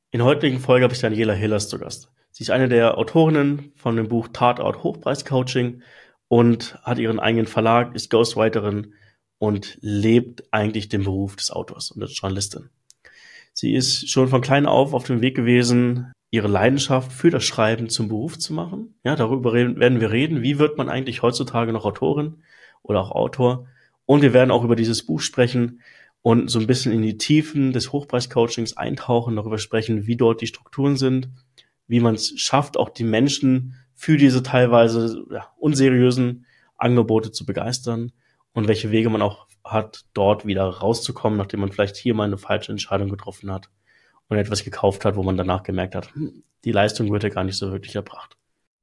In der heutigen Folge habe ich Daniela Hillers zu Gast. Sie ist eine der Autorinnen von dem Buch Tatort Hochpreis-Coaching und hat ihren eigenen Verlag, ist Ghostwriterin und lebt eigentlich den Beruf des Autors und der Journalistin. Sie ist schon von klein auf dem Weg gewesen, ihre Leidenschaft für das Schreiben zum Beruf zu machen. Ja, darüber werden wir reden. Wie wird man eigentlich heutzutage noch Autorin oder auch Autor? Und wir werden auch über dieses Buch sprechen und so ein bisschen in die Tiefen des Hochpreis-Coachings eintauchen, darüber sprechen, wie dort die Strukturen sind, wie man es schafft, auch die Menschen für diese teilweise unseriösen Angebote zu begeistern und welche Wege man auch hat, dort wieder rauszukommen, nachdem man vielleicht hier mal eine falsche Entscheidung getroffen hat und etwas gekauft hat, wo man danach gemerkt hat, die Leistung wird ja gar nicht so wirklich erbracht.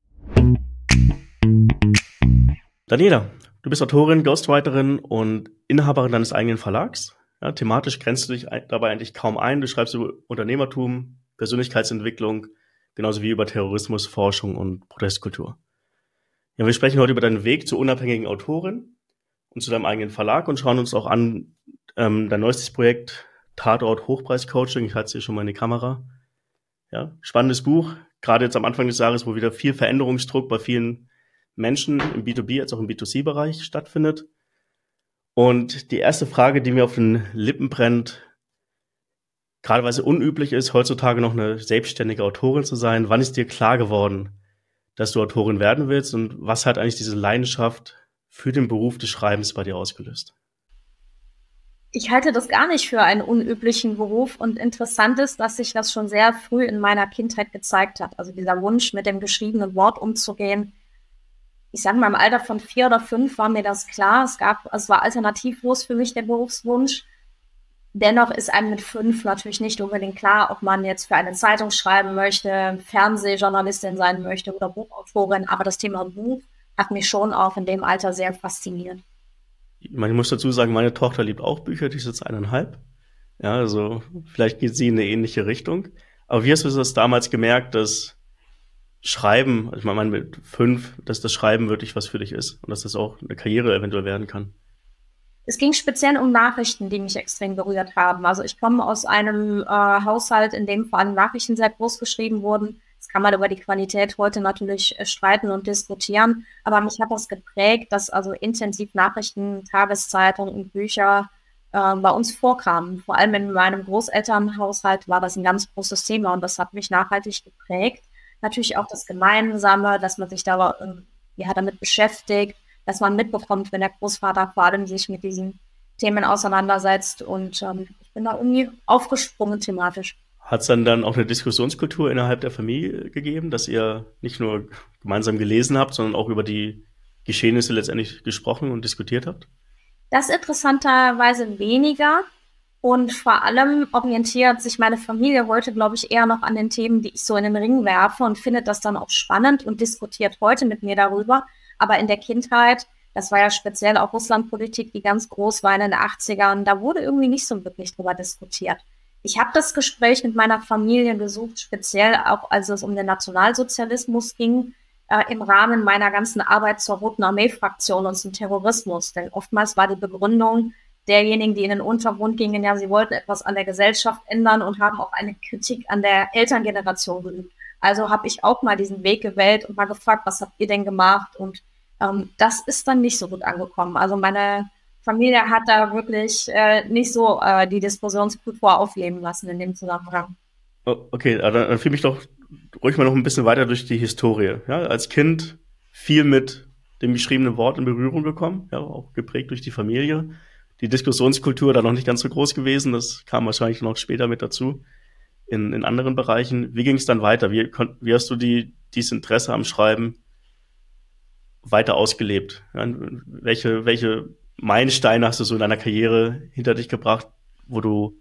Daniela, du bist Autorin, Ghostwriterin und Inhaberin deines eigenen Verlags. Ja, thematisch grenzt du dich dabei eigentlich kaum ein. Du schreibst über Unternehmertum, Persönlichkeitsentwicklung, genauso wie über Terrorismus, Forschung und Protestkultur. Ja, wir sprechen heute über deinen Weg zur unabhängigen Autorin und zu deinem eigenen Verlag und schauen uns auch an dein neuestes Projekt Tatort Hochpreis-Coaching. Ich halte es hier schon mal in die Kamera. Ja, spannendes Buch, gerade jetzt am Anfang des Jahres, wo wieder viel Veränderungsdruck bei vielen Menschen im B2B als auch im B2C-Bereich stattfindet. Und die erste Frage, die mir auf den Lippen brennt, gerade weil es unüblich ist, heutzutage noch eine selbstständige Autorin zu sein, wann ist dir klar geworden, dass du Autorin werden willst und was hat eigentlich diese Leidenschaft für den Beruf des Schreibens bei dir ausgelöst? Ich halte das gar nicht für einen unüblichen Beruf und interessant ist, dass sich das schon sehr früh in meiner Kindheit gezeigt hat. Also dieser Wunsch, mit dem geschriebenen Wort umzugehen. Ich sage mal, im Alter von 4 oder 5 war mir das klar. Es war alternativlos für mich der Berufswunsch. Dennoch ist einem mit 5 natürlich nicht unbedingt klar, ob man jetzt für eine Zeitung schreiben möchte, Fernsehjournalistin sein möchte oder Buchautorin. Aber das Thema Buch hat mich schon auch in dem Alter sehr fasziniert. Ich muss dazu sagen, meine Tochter liebt auch Bücher, die ist jetzt 1,5. Ja, also vielleicht geht sie in eine ähnliche Richtung. Aber wie hast du das damals gemerkt, dass Schreiben, also ich meine mit 5, dass das Schreiben wirklich was für dich ist und dass das auch eine Karriere eventuell werden kann? Es ging speziell um Nachrichten, die mich extrem berührt haben. Also ich komme aus einem Haushalt, in dem vor allem Nachrichten sehr groß geschrieben wurden. Das kann man über die Qualität heute natürlich streiten und diskutieren. Aber mich hat das geprägt, dass also intensiv Nachrichten, Tageszeitungen und Bücher bei uns vorkamen. Vor allem in meinem Großelternhaushalt war das ein ganz großes Thema und das hat mich nachhaltig geprägt. Natürlich auch das Gemeinsame, dass man sich da, damit beschäftigt, dass man mitbekommt, wenn der Großvater vor allem sich mit diesen Themen auseinandersetzt. Und ich bin da irgendwie aufgesprungen thematisch. Hat es dann auch eine Diskussionskultur innerhalb der Familie gegeben, dass ihr nicht nur gemeinsam gelesen habt, sondern auch über die Geschehnisse letztendlich gesprochen und diskutiert habt? Das interessanterweise weniger. Und vor allem orientiert sich meine Familie heute, glaube ich, eher noch an den Themen, die ich so in den Ring werfe und findet das dann auch spannend und diskutiert heute mit mir darüber. Aber in der Kindheit, das war ja speziell auch Russlandpolitik, die ganz groß war in den 80ern, da wurde irgendwie nicht so wirklich drüber diskutiert. Ich habe das Gespräch mit meiner Familie gesucht, speziell auch als es um den Nationalsozialismus ging, im Rahmen meiner ganzen Arbeit zur Roten Armee-Fraktion und zum Terrorismus. Denn oftmals war die Begründung derjenigen, die in den Untergrund gingen, ja, sie wollten etwas an der Gesellschaft ändern und haben auch eine Kritik an der Elterngeneration geübt. Also habe ich auch mal diesen Weg gewählt und mal gefragt, was habt ihr denn gemacht? Und das ist dann nicht so gut angekommen. Also meine Familie hat da wirklich nicht so die Diskussionskultur aufleben lassen in dem Zusammenhang. Okay, dann führ mich doch ruhig mal noch ein bisschen weiter durch die Historie. Ja, als Kind viel mit dem geschriebenen Wort in Berührung gekommen, ja, auch geprägt durch die Familie. Die Diskussionskultur da noch nicht ganz so groß gewesen, das kam wahrscheinlich noch später mit dazu in anderen Bereichen. Wie ging es dann weiter? Wie hast du dieses Interesse am Schreiben weiter ausgelebt? Ja, welche Meilensteine hast du so in deiner Karriere hinter dich gebracht, wo du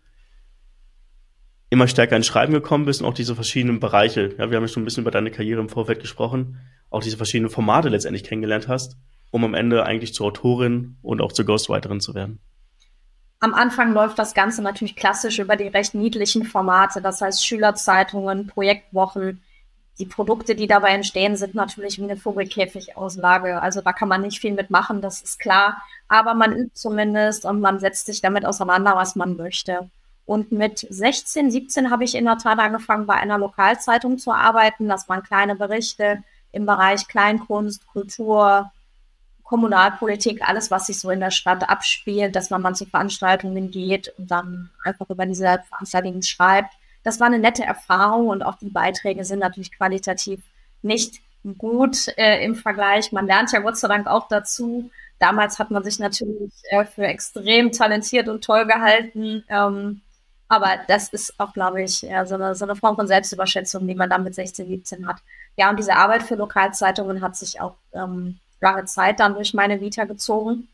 immer stärker ins Schreiben gekommen bist und auch diese verschiedenen Bereiche, ja, wir haben ja schon ein bisschen über deine Karriere im Vorfeld gesprochen, auch diese verschiedenen Formate letztendlich kennengelernt hast, um am Ende eigentlich zur Autorin und auch zur Ghostwriterin zu werden? Am Anfang läuft das Ganze natürlich klassisch über die recht niedlichen Formate, das heißt Schülerzeitungen, Projektwochen. Die Produkte, die dabei entstehen, sind natürlich wie eine Vogelkäfigauslage. Also da kann man nicht viel mitmachen, das ist klar. Aber man übt zumindest und man setzt sich damit auseinander, was man möchte. Und mit 16, 17 habe ich in der Tat angefangen, bei einer Lokalzeitung zu arbeiten. Das waren kleine Berichte im Bereich Kleinkunst, Kultur, Kommunalpolitik, alles, was sich so in der Stadt abspielt, dass man mal zu Veranstaltungen geht und dann einfach über diese Veranstaltungen schreibt. Das war eine nette Erfahrung und auch die Beiträge sind natürlich qualitativ nicht gut im Vergleich. Man lernt ja Gott sei Dank auch dazu. Damals hat man sich natürlich für extrem talentiert und toll gehalten. Aber das ist auch, glaube ich, so eine Form von Selbstüberschätzung, die man dann mit 16, 17 hat. Ja, und diese Arbeit für Lokalzeitungen hat sich auch lange Zeit dann durch meine Vita gezogen.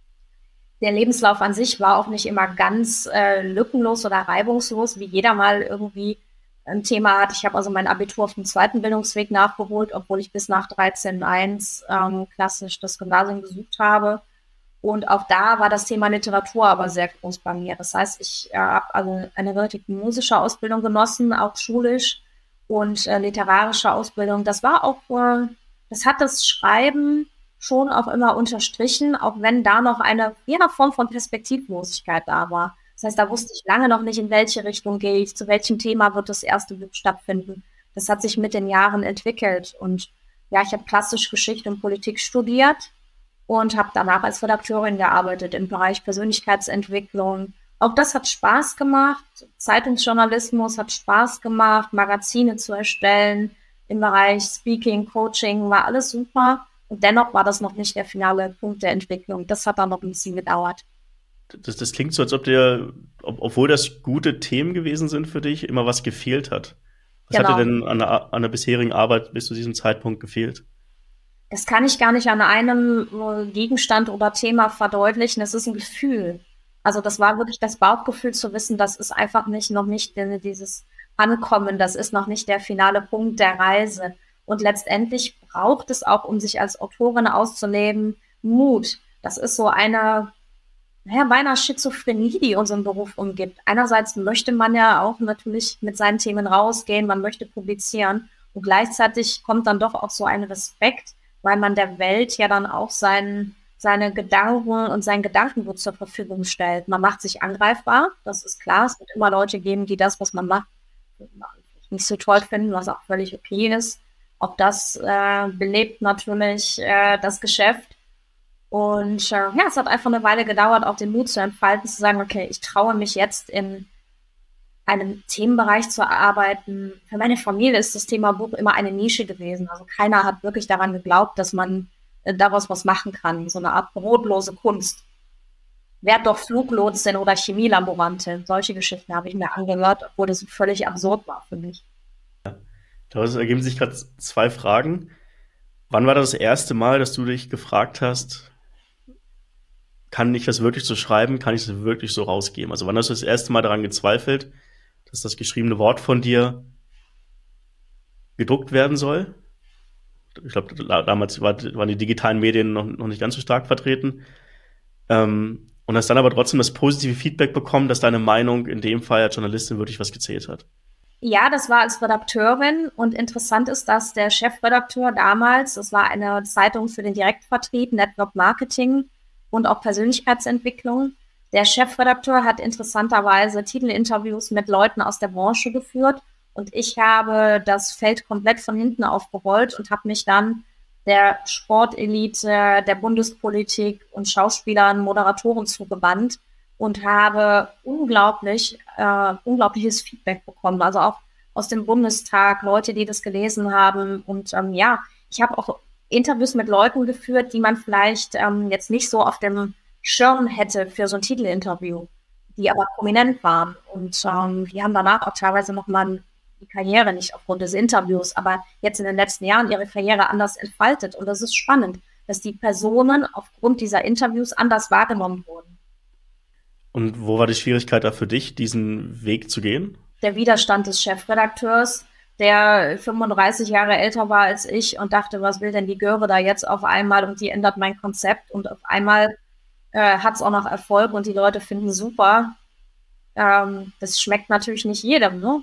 Der Lebenslauf an sich war auch nicht immer ganz lückenlos oder reibungslos, wie jeder mal irgendwie ein Thema hat. Ich habe also mein Abitur auf dem zweiten Bildungsweg nachgeholt, obwohl ich bis nach 13.1 klassisch das Gymnasium besucht habe. Und auch da war das Thema Literatur aber sehr groß bei mir. Das heißt, ich habe also eine relativ musische Ausbildung genossen, auch schulisch und literarische Ausbildung. Das war auch, das hat das Schreiben schon auch immer unterstrichen, auch wenn da noch eine Form von Perspektivlosigkeit da war. Das heißt, da wusste ich lange noch nicht, in welche Richtung gehe ich, zu welchem Thema wird das erste Buch stattfinden. Das hat sich mit den Jahren entwickelt. Und ja, ich habe klassisch Geschichte und Politik studiert und habe danach als Redakteurin gearbeitet im Bereich Persönlichkeitsentwicklung. Auch das hat Spaß gemacht. Zeitungsjournalismus hat Spaß gemacht, Magazine zu erstellen im Bereich Speaking, Coaching, war alles super. Und dennoch war das noch nicht der finale Punkt der Entwicklung. Das hat dann noch ein bisschen gedauert. Das klingt so, als ob dir, obwohl das gute Themen gewesen sind für dich, immer was gefehlt hat. Was hat dir denn an der bisherigen Arbeit bis zu diesem Zeitpunkt gefehlt? Das kann ich gar nicht an einem Gegenstand oder Thema verdeutlichen. Es ist ein Gefühl. Also das war wirklich das Bauchgefühl zu wissen, das ist einfach noch nicht dieses Ankommen, das ist noch nicht der finale Punkt der Reise. Und letztendlich braucht es auch, um sich als Autorin auszuleben, Mut. Das ist so eine, beinahe Schizophrenie, die unseren Beruf umgibt. Einerseits möchte man ja auch natürlich mit seinen Themen rausgehen, man möchte publizieren und gleichzeitig kommt dann doch auch so ein Respekt, weil man der Welt ja dann auch seine Gedanken und sein Gedankengut zur Verfügung stellt. Man macht sich angreifbar, das ist klar. Es wird immer Leute geben, die das, was man macht, nicht so toll finden, was auch völlig okay ist. Auch das belebt natürlich das Geschäft. Und es hat einfach eine Weile gedauert, auch den Mut zu entfalten, zu sagen, okay, ich traue mich jetzt in einem Themenbereich zu arbeiten. Für meine Familie ist das Thema Buch immer eine Nische gewesen. Also keiner hat wirklich daran geglaubt, dass man daraus was machen kann. So eine Art brotlose Kunst. Wer doch Fluglotsin oder Chemielaborantin. Solche Geschichten habe ich mir angehört, obwohl das völlig absurd war für mich. Daraus ergeben sich gerade zwei Fragen. Wann war das erste Mal, dass du dich gefragt hast, kann ich das wirklich so schreiben, kann ich das wirklich so rausgeben? Also wann hast du das erste Mal daran gezweifelt, dass das geschriebene Wort von dir gedruckt werden soll? Ich glaube, damals waren die digitalen Medien noch nicht ganz so stark vertreten. Und hast dann aber trotzdem das positive Feedback bekommen, dass deine Meinung in dem Fall als Journalistin wirklich was gezählt hat. Ja, das war als Redakteurin und interessant ist, dass der Chefredakteur damals, das war eine Zeitung für den Direktvertrieb, Network Marketing und auch Persönlichkeitsentwicklung. Der Chefredakteur hat interessanterweise Titelinterviews mit Leuten aus der Branche geführt und ich habe das Feld komplett von hinten aufgerollt und habe mich dann der Sportelite, der Bundespolitik und Schauspielern, Moderatoren zugewandt und habe unglaubliches Feedback bekommen. Also auch aus dem Bundestag, Leute, die das gelesen haben. Und ich habe auch Interviews mit Leuten geführt, die man vielleicht jetzt nicht so auf dem Schirm hätte für so ein Titelinterview, die aber prominent waren. Und die haben danach auch teilweise nochmal die Karriere, nicht aufgrund des Interviews, aber jetzt in den letzten Jahren ihre Karriere anders entfaltet. Und das ist spannend, dass die Personen aufgrund dieser Interviews anders wahrgenommen wurden. Und wo war die Schwierigkeit da für dich, diesen Weg zu gehen? Der Widerstand des Chefredakteurs, der 35 Jahre älter war als ich und dachte, was will denn die Göre da jetzt auf einmal und die ändert mein Konzept und auf einmal hat es auch noch Erfolg und die Leute finden super. Das schmeckt natürlich nicht jedem, ne?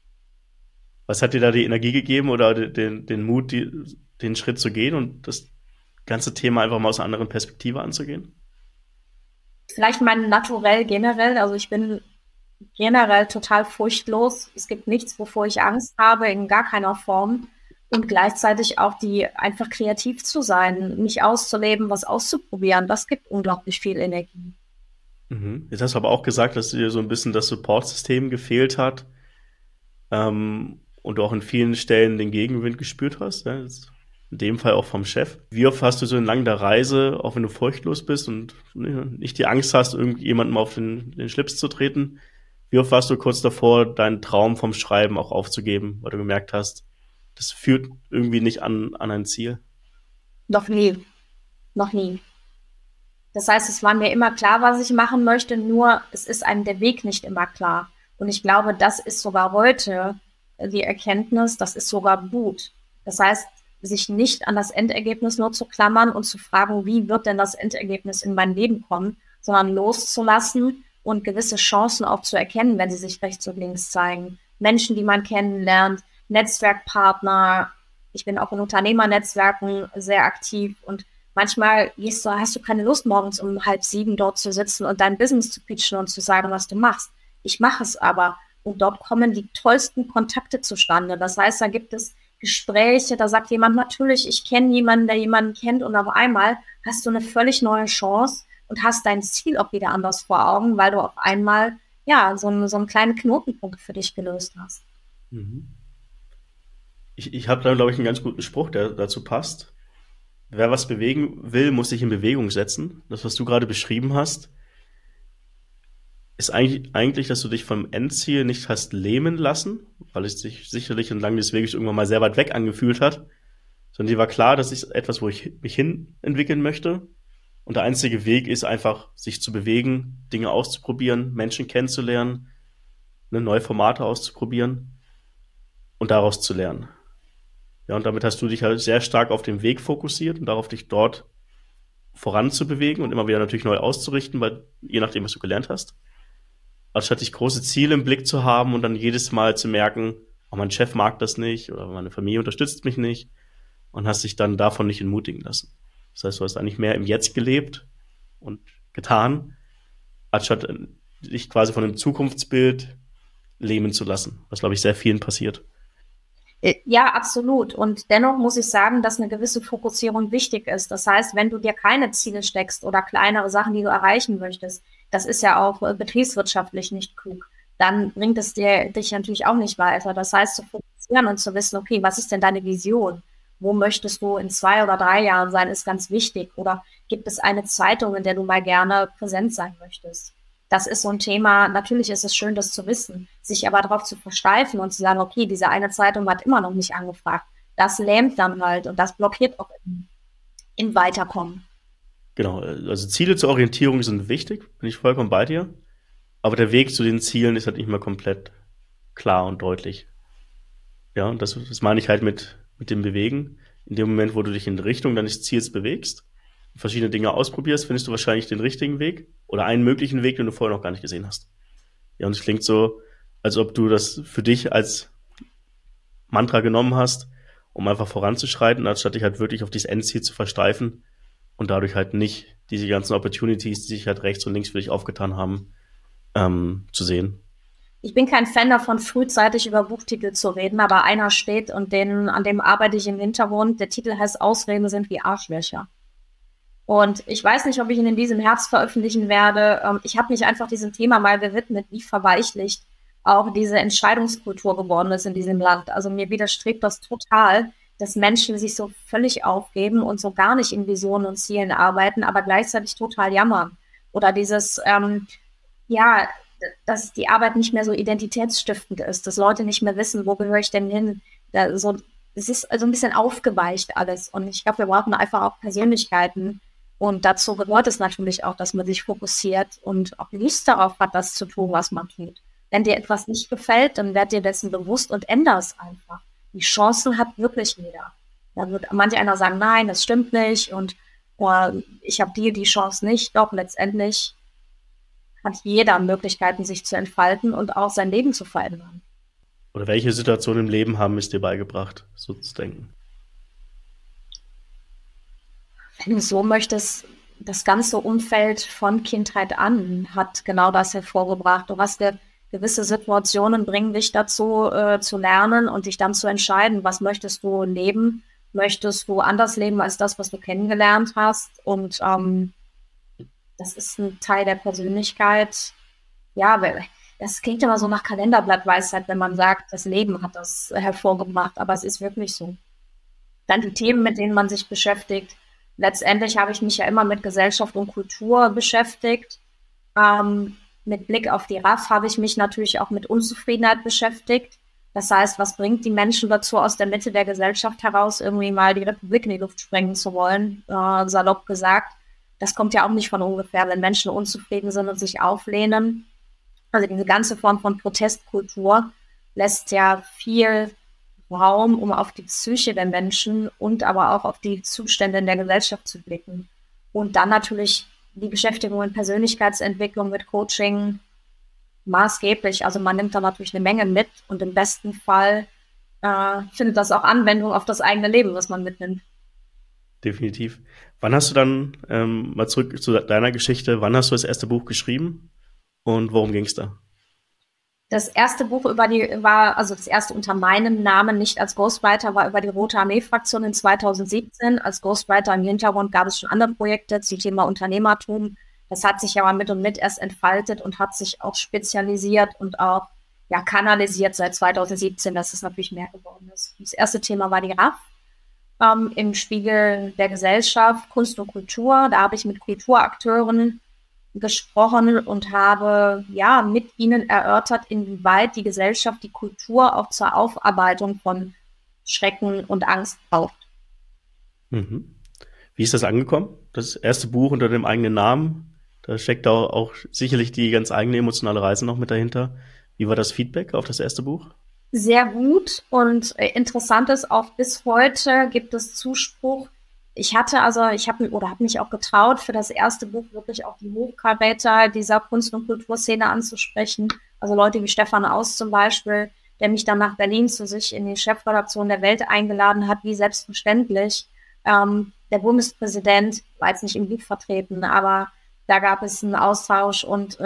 Was hat dir da die Energie gegeben oder den Mut, den Schritt zu gehen und das ganze Thema einfach mal aus einer anderen Perspektive anzugehen? Vielleicht mein Naturell generell. Also ich bin generell total furchtlos. Es gibt nichts, wovor ich Angst habe, in gar keiner Form. Und gleichzeitig auch die einfach kreativ zu sein, mich auszuleben, was auszuprobieren, das gibt unglaublich viel Energie. Mhm. Jetzt hast du aber auch gesagt, dass dir so ein bisschen das Supportsystem gefehlt hat, und du auch in vielen Stellen den Gegenwind gespürt hast, ja, jetzt in dem Fall auch vom Chef. Wie oft hast du so entlang der Reise, auch wenn du furchtlos bist und nicht die Angst hast, irgendjemandem auf den Schlips zu treten, wie oft warst du kurz davor, deinen Traum vom Schreiben auch aufzugeben, weil du gemerkt hast, das führt irgendwie nicht an ein Ziel? Noch nie, noch nie. Das heißt, es war mir immer klar, was ich machen möchte, nur es ist einem der Weg nicht immer klar. Und ich glaube, das ist sogar heute die Erkenntnis, das ist sogar gut. Das heißt, sich nicht an das Endergebnis nur zu klammern und zu fragen, wie wird denn das Endergebnis in mein Leben kommen, sondern loszulassen und gewisse Chancen auch zu erkennen, wenn sie sich rechts und links zeigen. Menschen, die man kennenlernt, Netzwerkpartner. Ich bin auch in Unternehmernetzwerken sehr aktiv und manchmal hast du keine Lust, morgens um 6:30 dort zu sitzen und dein Business zu pitchen und zu sagen, was du machst. Ich mache es aber. Und dort kommen die tollsten Kontakte zustande. Das heißt, da gibt es Gespräche, da sagt jemand, natürlich, ich kenne jemanden, der jemanden kennt und auf einmal hast du eine völlig neue Chance und hast dein Ziel auch wieder anders vor Augen, weil du auf einmal, ja, so einen kleinen Knotenpunkt für dich gelöst hast. Mhm. Ich habe da, glaube ich, einen ganz guten Spruch, der dazu passt. Wer was bewegen will, muss sich in Bewegung setzen. Das, was du gerade beschrieben hast, ist eigentlich, dass du dich vom Endziel nicht hast lähmen lassen, weil es sich sicherlich entlang des Weges irgendwann mal sehr weit weg angefühlt hat, sondern dir war klar, das ist etwas, wo ich mich hin entwickeln möchte. Und der einzige Weg ist einfach, sich zu bewegen, Dinge auszuprobieren, Menschen kennenzulernen, neue Formate auszuprobieren und daraus zu lernen. Ja, und damit hast du dich halt sehr stark auf den Weg fokussiert und darauf, dich dort voranzubewegen und immer wieder natürlich neu auszurichten, weil je nachdem, was du gelernt hast. Anstatt dich große Ziele im Blick zu haben und dann jedes Mal zu merken, oh, mein Chef mag das nicht oder meine Familie unterstützt mich nicht und hast dich dann davon nicht entmutigen lassen. Das heißt, du hast eigentlich mehr im Jetzt gelebt und getan, anstatt dich quasi von einem Zukunftsbild lähmen zu lassen, was, glaube ich, sehr vielen passiert. Ja, absolut. Und dennoch muss ich sagen, dass eine gewisse Fokussierung wichtig ist. Das heißt, wenn du dir keine Ziele steckst oder kleinere Sachen, die du erreichen möchtest, das ist ja auch betriebswirtschaftlich nicht klug, dann bringt es dich natürlich auch nicht weiter. Das heißt, zu fokussieren und zu wissen, okay, was ist denn deine Vision? Wo möchtest du in 2 oder 3 Jahren sein, ist ganz wichtig. Oder gibt es eine Zeitung, in der du mal gerne präsent sein möchtest? Das ist so ein Thema. Natürlich ist es schön, das zu wissen, sich aber darauf zu versteifen und zu sagen, okay, diese eine Zeitung hat immer noch nicht angefragt. Das lähmt dann halt und das blockiert auch im Weiterkommen. Genau, also Ziele zur Orientierung sind wichtig, bin ich vollkommen bei dir. Aber der Weg zu den Zielen ist halt nicht mehr komplett klar und deutlich. Ja, und das meine ich halt mit dem Bewegen. In dem Moment, wo du dich in Richtung deines Ziels bewegst, verschiedene Dinge ausprobierst, findest du wahrscheinlich den richtigen Weg oder einen möglichen Weg, den du vorher noch gar nicht gesehen hast. Ja, und es klingt so, als ob du das für dich als Mantra genommen hast, um einfach voranzuschreiten, anstatt dich halt wirklich auf dieses Endziel zu versteifen und dadurch halt nicht diese ganzen Opportunities, die sich halt rechts und links für dich aufgetan haben, zu sehen. Ich bin kein Fan davon, frühzeitig über Buchtitel zu reden, aber einer steht und an dem arbeite ich im Hintergrund. Der Titel heißt Ausreden sind wie Arschlöcher. Und ich weiß nicht, ob ich ihn in diesem Herbst veröffentlichen werde. Ich habe mich einfach diesem Thema mal gewidmet, wie verweichlicht auch diese Entscheidungskultur geworden ist in diesem Land. Also mir widerstrebt das total, dass Menschen sich so völlig aufgeben und so gar nicht in Visionen und Zielen arbeiten, aber gleichzeitig total jammern. Oder ja, dass die Arbeit nicht mehr so identitätsstiftend ist, dass Leute nicht mehr wissen, wo gehöre ich denn hin. Es ist also ein bisschen aufgeweicht alles. Und ich glaube, wir brauchen einfach auch Persönlichkeiten. Und dazu gehört es natürlich auch, dass man sich fokussiert und auch Lust darauf hat, das zu tun, was man tut. Wenn dir etwas nicht gefällt, dann werd dir dessen bewusst und änder es einfach. Die Chancen hat wirklich jeder. Da wird manch einer sagen, nein, das stimmt nicht und ich habe die Chance nicht. Doch letztendlich hat jeder Möglichkeiten, sich zu entfalten und auch sein Leben zu verändern. Oder welche Situationen im Leben haben es dir beigebracht, so zu denken? Wenn du so möchtest, das ganze Umfeld von Kindheit an hat genau das hervorgebracht. Du hast gewisse Situationen bringen dich dazu, zu lernen und dich dann zu entscheiden, was möchtest du leben? Möchtest du anders leben als das, was du kennengelernt hast? Und das ist ein Teil der Persönlichkeit. Ja, das klingt immer so nach Kalenderblattweisheit, wenn man sagt, das Leben hat das hervorgebracht, aber es ist wirklich so. Dann die Themen, mit denen man sich beschäftigt. Letztendlich habe ich mich ja immer mit Gesellschaft und Kultur beschäftigt. Mit Blick auf die RAF habe ich mich natürlich auch mit Unzufriedenheit beschäftigt. Das heißt, was bringt die Menschen dazu, aus der Mitte der Gesellschaft heraus irgendwie mal die Republik in die Luft sprengen zu wollen, salopp gesagt. Das kommt ja auch nicht von ungefähr, wenn Menschen unzufrieden sind und sich auflehnen. Also diese ganze Form von Protestkultur lässt ja viel Raum, um auf die Psyche der Menschen und aber auch auf die Zustände in der Gesellschaft zu blicken. Und dann natürlich die Beschäftigung in Persönlichkeitsentwicklung mit Coaching maßgeblich. Also man nimmt da natürlich eine Menge mit und im besten Fall findet das auch Anwendung auf das eigene Leben, was man mitnimmt. Definitiv. Wann hast du dann, mal zurück zu deiner Geschichte, wann hast du das erste Buch geschrieben und worum ging es da? Das erste Buch das erste unter meinem Namen, nicht als Ghostwriter, war über die Rote Armee-Fraktion in 2017. Als Ghostwriter im Hintergrund gab es schon andere Projekte zum Thema Unternehmertum. Das hat sich aber mit und mit erst entfaltet und hat sich auch spezialisiert und auch kanalisiert seit 2017, dass es natürlich mehr geworden ist. Das erste Thema war die RAF im Spiegel der Gesellschaft, Kunst und Kultur. Da habe ich mit Kulturakteuren gesprochen und habe mit ihnen erörtert, inwieweit die Gesellschaft die Kultur auch zur Aufarbeitung von Schrecken und Angst braucht. Mhm. Wie ist das angekommen? Das erste Buch unter dem eigenen Namen, da steckt auch sicherlich die ganz eigene emotionale Reise noch mit dahinter. Wie war das Feedback auf das erste Buch? Sehr gut und interessant ist, auch bis heute gibt es Zuspruch. Ich habe mich auch getraut, für das erste Buch wirklich auch die Hochkaräter dieser Kunst- und Kulturszene anzusprechen. Also Leute wie Stefan Aus zum Beispiel, der mich dann nach Berlin zu sich in die Chefredaktion der Welt eingeladen hat, wie selbstverständlich. Der Bundespräsident war jetzt nicht im Buch vertreten, aber da gab es einen Austausch und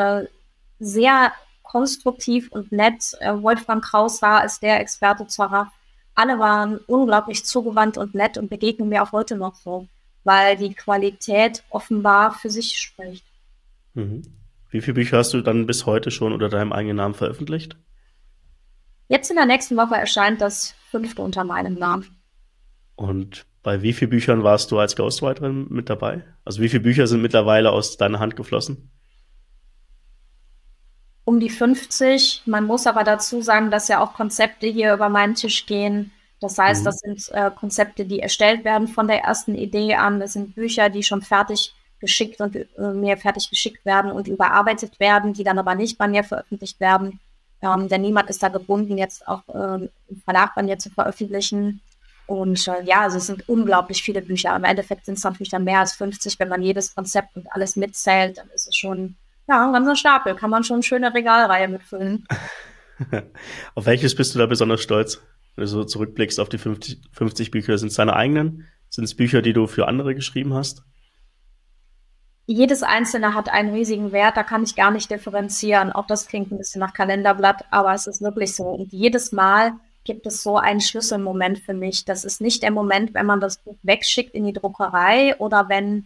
sehr konstruktiv und nett. Wolfgang Kraus war als der Experte zur RAF. Alle waren unglaublich zugewandt und nett und begegnen mir auch heute noch so, weil die Qualität offenbar für sich spricht. Mhm. Wie viele Bücher hast du dann bis heute schon unter deinem eigenen Namen veröffentlicht? Jetzt in der nächsten Woche erscheint das 5. unter meinem Namen. Und bei wie vielen Büchern warst du als Ghostwriterin mit dabei? Also wie viele Bücher sind mittlerweile aus deiner Hand geflossen? Um die 50. Man muss aber dazu sagen, dass ja auch Konzepte hier über meinen Tisch gehen. Das heißt, das sind Konzepte, die erstellt werden von der ersten Idee an. Das sind Bücher, die schon fertig geschickt werden und überarbeitet werden, die dann aber nicht bei mir veröffentlicht werden. Denn niemand ist da gebunden, jetzt auch im Verlag bei mir zu veröffentlichen. Und also es sind unglaublich viele Bücher. Im Endeffekt sind es natürlich dann mehr als 50. Wenn man jedes Konzept und alles mitzählt, dann ist es schon ein ganzer Stapel. Kann man schon eine schöne Regalreihe mitfüllen. Auf welches bist du da besonders stolz, wenn du so zurückblickst auf die 50 Bücher? Sind es deine eigenen? Sind es Bücher, die du für andere geschrieben hast? Jedes einzelne hat einen riesigen Wert, da kann ich gar nicht differenzieren. Auch das klingt ein bisschen nach Kalenderblatt, aber es ist wirklich so. Und jedes Mal gibt es so einen Schlüsselmoment für mich. Das ist nicht der Moment, wenn man das Buch wegschickt in die Druckerei oder wenn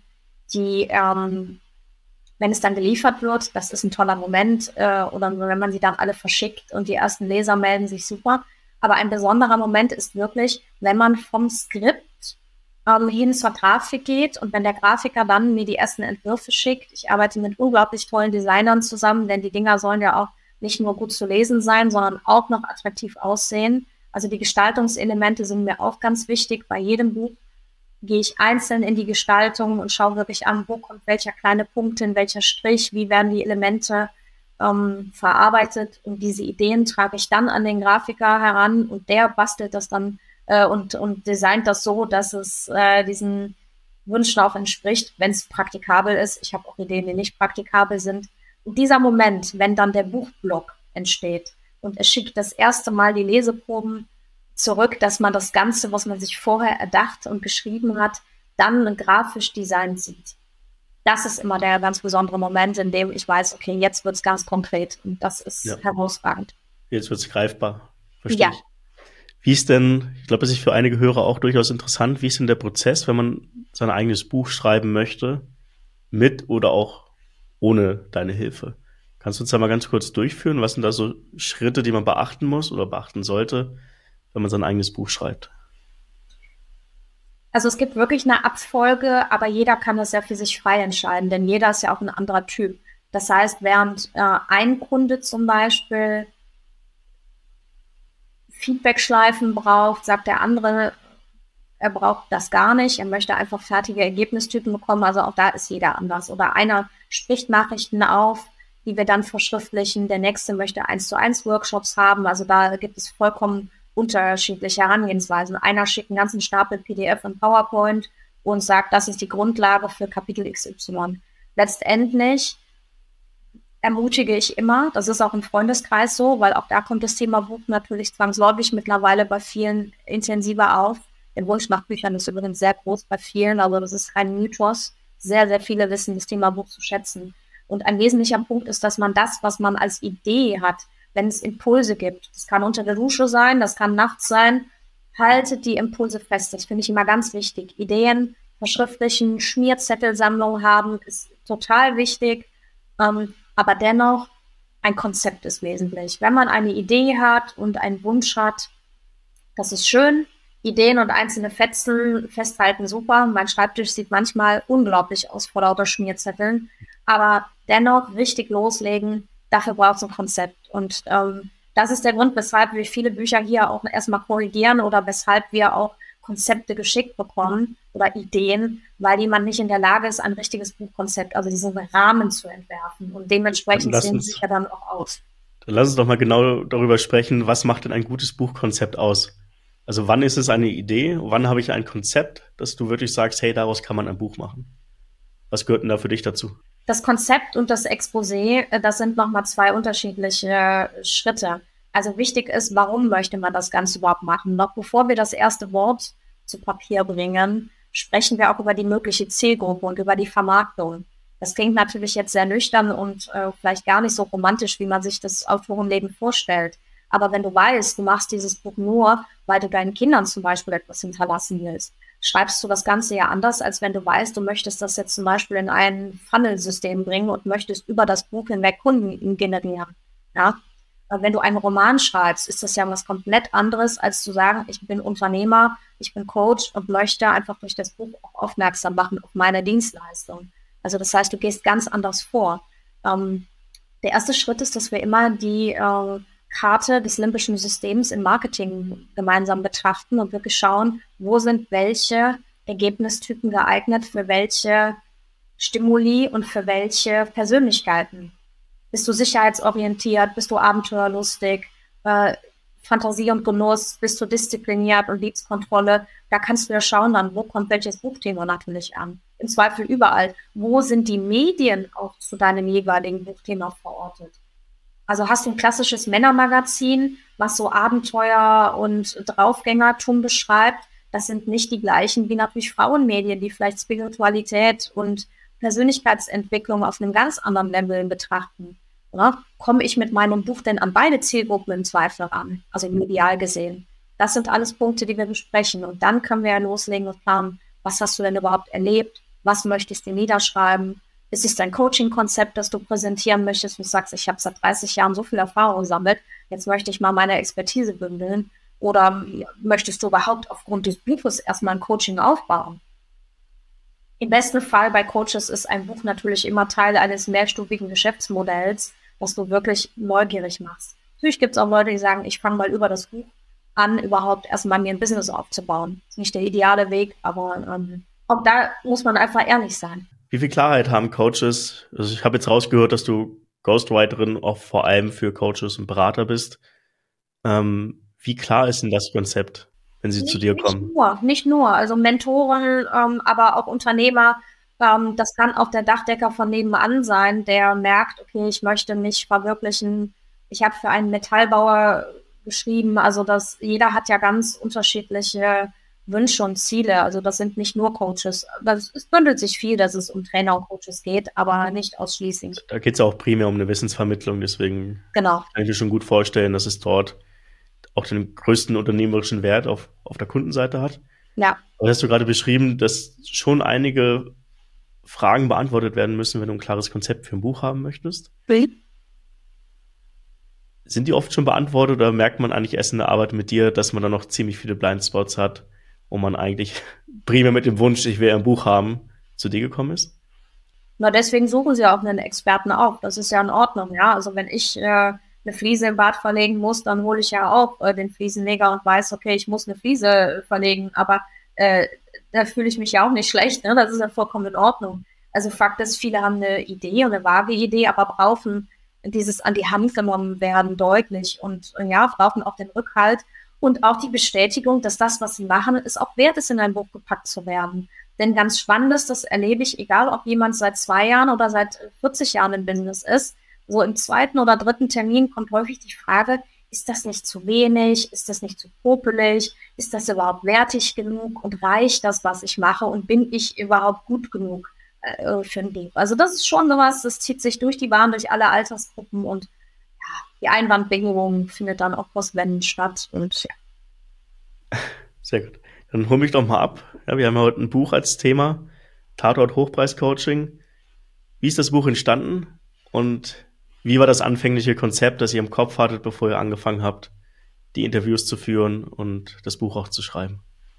es dann geliefert wird. Das ist ein toller Moment. Oder wenn man sie dann alle verschickt und die ersten Leser melden sich super. Aber ein besonderer Moment ist wirklich, wenn man vom Skript hin zur Grafik geht und wenn der Grafiker dann mir die ersten Entwürfe schickt. Ich arbeite mit unglaublich tollen Designern zusammen, denn die Dinger sollen ja auch nicht nur gut zu lesen sein, sondern auch noch attraktiv aussehen. Also die Gestaltungselemente sind mir auch ganz wichtig. Bei jedem Buch gehe ich einzeln in die Gestaltung und schaue wirklich an, wo kommt welcher kleine Punkt hin, welcher Strich, wie werden die Elemente verarbeitet. Und diese Ideen trage ich dann an den Grafiker heran und der bastelt das dann und designt das so, dass es diesen Wünschen auch entspricht, wenn es praktikabel ist. Ich habe auch Ideen, die nicht praktikabel sind. Und dieser Moment, wenn dann der Buchblock entsteht und er schickt das erste Mal die Leseproben zurück, dass man das Ganze, was man sich vorher erdacht und geschrieben hat, dann grafisch designt sieht. das ist immer der ganz besondere Moment, in dem ich weiß, okay, jetzt wird's ganz konkret und das ist herausragend. Jetzt wird's greifbar. Verstehe Ja. ich. Wie ist denn, ich glaube, das ist für einige Hörer auch durchaus interessant, wie ist denn der Prozess, wenn man sein eigenes Buch schreiben möchte, mit oder auch ohne deine Hilfe? Kannst du uns da mal ganz kurz durchführen? Was sind da so Schritte, die man beachten muss oder beachten sollte, wenn man sein eigenes Buch schreibt? Also es gibt wirklich eine Abfolge, aber jeder kann das ja für sich frei entscheiden, denn jeder ist ja auch ein anderer Typ. Das heißt, während ein Kunde zum Beispiel Feedback-Schleifen braucht, sagt der andere, er braucht das gar nicht, er möchte einfach fertige Ergebnistypen bekommen, also auch da ist jeder anders. Oder einer spricht Nachrichten auf, die wir dann verschriftlichen, der nächste möchte 1:1 Workshops haben, also da gibt es vollkommen unterschiedliche Herangehensweisen. Einer schickt einen ganzen Stapel PDF und PowerPoint und sagt, das ist die Grundlage für Kapitel XY. Letztendlich ermutige ich immer, das ist auch im Freundeskreis so, weil auch da kommt das Thema Buch natürlich zwangsläufig mittlerweile bei vielen intensiver auf. Der Wunsch nach Büchern ist übrigens sehr groß bei vielen, aber das ist kein Mythos. Sehr, sehr viele wissen das Thema Buch zu schätzen. Und ein wesentlicher Punkt ist, dass man das, was man als Idee hat, wenn es Impulse gibt, das kann unter der Dusche sein, das kann nachts sein, haltet die Impulse fest. Das finde ich immer ganz wichtig. Ideen verschriftlichen, Schmierzettelsammlung haben, ist total wichtig. Aber dennoch, ein Konzept ist wesentlich. Wenn man eine Idee hat und einen Wunsch hat, das ist schön. Ideen und einzelne Fetzen festhalten, super. Mein Schreibtisch sieht manchmal unglaublich aus vor lauter Schmierzetteln. Aber dennoch richtig loslegen, dafür braucht es ein Konzept. Und das ist der Grund, weshalb wir viele Bücher hier auch erstmal korrigieren oder weshalb wir auch Konzepte geschickt bekommen oder Ideen, weil jemand nicht in der Lage ist, ein richtiges Buchkonzept, also diesen Rahmen zu entwerfen. Und dementsprechend sehen sie sich ja dann auch aus. Dann lass uns doch mal genau darüber sprechen, was macht denn ein gutes Buchkonzept aus? Also wann ist es eine Idee? Wann habe ich ein Konzept, dass du wirklich sagst, hey, daraus kann man ein Buch machen? Was gehört denn da für dich dazu? Das Konzept und das Exposé, das sind nochmal zwei unterschiedliche Schritte. Also wichtig ist, warum möchte man das Ganze überhaupt machen? Noch bevor wir das erste Wort zu Papier bringen, sprechen wir auch über die mögliche Zielgruppe und über die Vermarktung. Das klingt natürlich jetzt sehr nüchtern und vielleicht gar nicht so romantisch, wie man sich das Autorenleben vorstellt. Aber wenn du weißt, du machst dieses Buch nur, weil du deinen Kindern zum Beispiel etwas hinterlassen willst, schreibst du das Ganze ja anders, als wenn du weißt, du möchtest das jetzt zum Beispiel in ein Funnel-System bringen und möchtest über das Buch hinweg Kunden generieren. Ja? Wenn du einen Roman schreibst, ist das ja was komplett anderes, als zu sagen, ich bin Unternehmer, ich bin Coach und möchte einfach durch das Buch auch aufmerksam machen auf meine Dienstleistung. Also das heißt, du gehst ganz anders vor. Der erste Schritt ist, dass wir immer die Karte des limbischen Systems im Marketing gemeinsam betrachten und wirklich schauen, wo sind welche Ergebnistypen geeignet für welche Stimuli und für welche Persönlichkeiten. Bist du sicherheitsorientiert, bist du abenteuerlustig, Fantasie und Genuss, bist du diszipliniert und liebst Kontrolle? Da kannst du ja schauen dann, wo kommt welches Buchthema natürlich an. Im Zweifel überall. Wo sind die Medien auch zu deinem jeweiligen Buchthema verortet? Also hast du ein klassisches Männermagazin, was so Abenteuer und Draufgängertum beschreibt. Das sind nicht die gleichen wie natürlich Frauenmedien, die vielleicht Spiritualität und Persönlichkeitsentwicklung auf einem ganz anderen Level betrachten. Oder? Komme ich mit meinem Buch denn an beide Zielgruppen im Zweifel ran? Also medial gesehen. Das sind alles Punkte, die wir besprechen. Und dann können wir ja loslegen und planen, was hast du denn überhaupt erlebt? Was möchtest du niederschreiben? Ist es dein Coaching-Konzept, das du präsentieren möchtest? Du sagst, ich habe seit 30 Jahren so viel Erfahrung gesammelt, jetzt möchte ich mal meine Expertise bündeln. Oder möchtest du überhaupt aufgrund des Buches erstmal ein Coaching aufbauen? Im besten Fall bei Coaches ist ein Buch natürlich immer Teil eines mehrstufigen Geschäftsmodells, das du wirklich neugierig machst. Natürlich gibt es auch Leute, die sagen, ich fange mal über das Buch an, überhaupt erstmal mir ein Business aufzubauen. Ist nicht der ideale Weg, aber auch da muss man einfach ehrlich sein. Wie viel Klarheit haben Coaches? Also ich habe jetzt rausgehört, dass du Ghostwriterin auch vor allem für Coaches und Berater bist. Wie klar ist denn das Konzept, wenn sie zu dir kommen? Nicht nur. Also Mentoren, aber auch Unternehmer. Das kann auch der Dachdecker von nebenan sein, der merkt, okay, ich möchte mich verwirklichen. Ich habe für einen Metallbauer geschrieben, also jeder hat ja ganz unterschiedliche Wünsche und Ziele. Also das sind nicht nur Coaches. Es bündelt sich viel, dass es um Trainer und Coaches geht, aber nicht ausschließlich. Da geht es auch primär um eine Wissensvermittlung, deswegen Genau. kann ich mir schon gut vorstellen, dass es dort auch den größten unternehmerischen Wert auf der Kundenseite hat. Ja. Aber hast du gerade beschrieben, dass schon einige Fragen beantwortet werden müssen, wenn du ein klares Konzept für ein Buch haben möchtest. Sind die oft schon beantwortet oder merkt man eigentlich erst in der Arbeit mit dir, dass man da noch ziemlich viele Blindspots hat, wo man eigentlich primär mit dem Wunsch, ich will ein Buch haben, zu dir gekommen ist? Na, deswegen suchen sie auch einen Experten auf. Das ist ja in Ordnung, ja. Also wenn ich eine Fliese im Bad verlegen muss, dann hole ich ja auch den Fliesenleger und weiß, okay, ich muss eine Fliese verlegen, aber da fühle ich mich ja auch nicht schlecht, ne? Das ist ja vollkommen in Ordnung. Also Fakt ist, viele haben eine Idee und eine vage Idee, aber brauchen dieses an die Hand genommen werden deutlich und ja, brauchen auch den Rückhalt und auch die Bestätigung, dass das, was sie machen, es auch wert ist, in ein Buch gepackt zu werden. Denn ganz Spannendes, das erlebe ich, egal ob jemand seit 2 Jahren oder seit 40 Jahren im Business ist, so im 2. oder 3. Termin kommt häufig die Frage, ist das nicht zu wenig? Ist das nicht zu popelig? Ist das überhaupt wertig genug? Und reicht das, was ich mache? Und bin ich überhaupt gut genug für ein Buch? Also das ist schon sowas, das zieht sich durch die Bahn, durch alle Altersgruppen und ja, die Einwandbewegung findet dann auch postwendend statt. Und ja. Sehr gut. Dann hol mich doch mal ab. Ja, wir haben ja heute ein Buch als Thema, Tatort Hochpreis-Coaching. Wie ist das Buch entstanden und wie war das anfängliche Konzept, das ihr im Kopf hattet, bevor ihr angefangen habt, die Interviews zu führen und das Buch auch zu schreiben?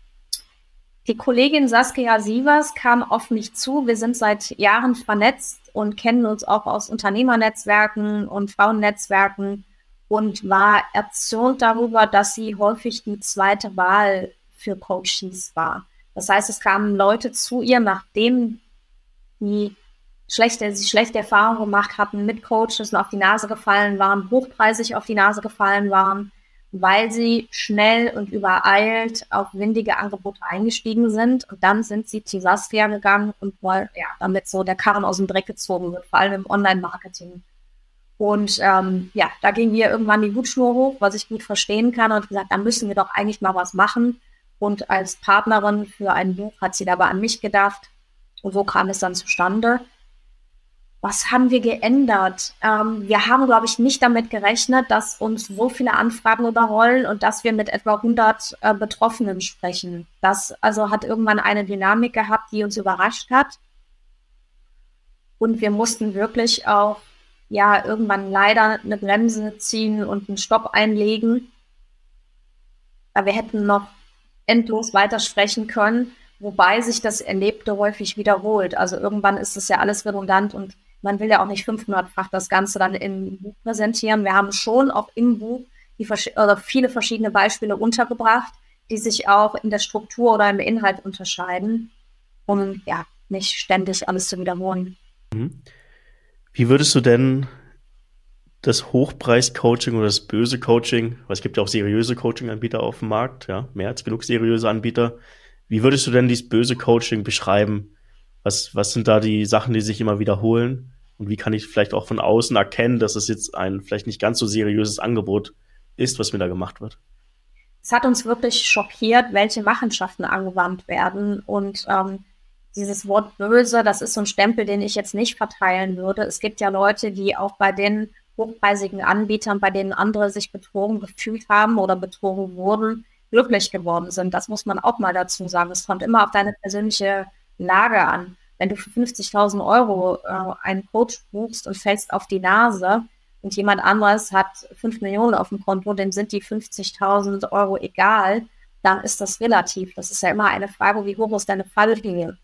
Die Kollegin Saskia Sievers kam auf mich zu. Wir sind seit Jahren vernetzt und kennen uns auch aus Unternehmernetzwerken und Frauennetzwerken und war erzürnt darüber, dass sie häufig die zweite Wahl für Coaches war. Das heißt, es kamen Leute zu ihr, nachdem sie schlechte Erfahrungen gemacht hatten mit Coaches und auf die Nase gefallen waren, hochpreisig auf die Nase gefallen waren, weil sie schnell und übereilt auf windige Angebote eingestiegen sind. Und dann sind sie zu Saskia gegangen und damit so der Karren aus dem Dreck gezogen wird, vor allem im Online-Marketing. Und da ging mir irgendwann die Hutschnur hoch, was ich gut verstehen kann, und gesagt, da müssen wir doch eigentlich mal was machen. Und als Partnerin für ein Buch hat sie dabei an mich gedacht. Und so kam es dann zustande. Was haben wir geändert? Wir haben, glaube ich, nicht damit gerechnet, dass uns so viele Anfragen überrollen und dass wir mit etwa 100 Betroffenen sprechen. Das also hat irgendwann eine Dynamik gehabt, die uns überrascht hat. Und wir mussten wirklich auch irgendwann leider eine Bremse ziehen und einen Stopp einlegen. Wir hätten noch endlos weitersprechen können, wobei sich das Erlebte häufig wiederholt. Also irgendwann ist es ja alles redundant und man will ja auch nicht 500-fach das Ganze dann im Buch präsentieren. Wir haben schon auch im Buch viele verschiedene Beispiele untergebracht, die sich auch in der Struktur oder im Inhalt unterscheiden, um nicht ständig alles zu wiederholen. Wie würdest du denn das Hochpreis-Coaching oder das böse Coaching, weil es gibt ja auch seriöse Coaching-Anbieter auf dem Markt, ja, mehr als genug seriöse Anbieter. Wie würdest du denn dieses böse Coaching beschreiben? Was sind da die Sachen, die sich immer wiederholen? Und wie kann ich vielleicht auch von außen erkennen, dass es jetzt ein vielleicht nicht ganz so seriöses Angebot ist, was mir da gemacht wird? Es hat uns wirklich schockiert, welche Machenschaften angewandt werden. Und dieses Wort böse, das ist so ein Stempel, den ich jetzt nicht verteilen würde. Es gibt ja Leute, die auch bei den hochpreisigen Anbietern, bei denen andere sich betrogen gefühlt haben oder betrogen wurden, glücklich geworden sind. Das muss man auch mal dazu sagen. Es kommt immer auf deine persönliche Lage an. Wenn du für 50.000 Euro einen Coach buchst und fällst auf die Nase und jemand anderes hat 5 Millionen auf dem Konto, dem sind die 50.000 Euro egal, dann ist das relativ. Das ist ja immer eine Frage, wie hoch ist deine Fallhöhe?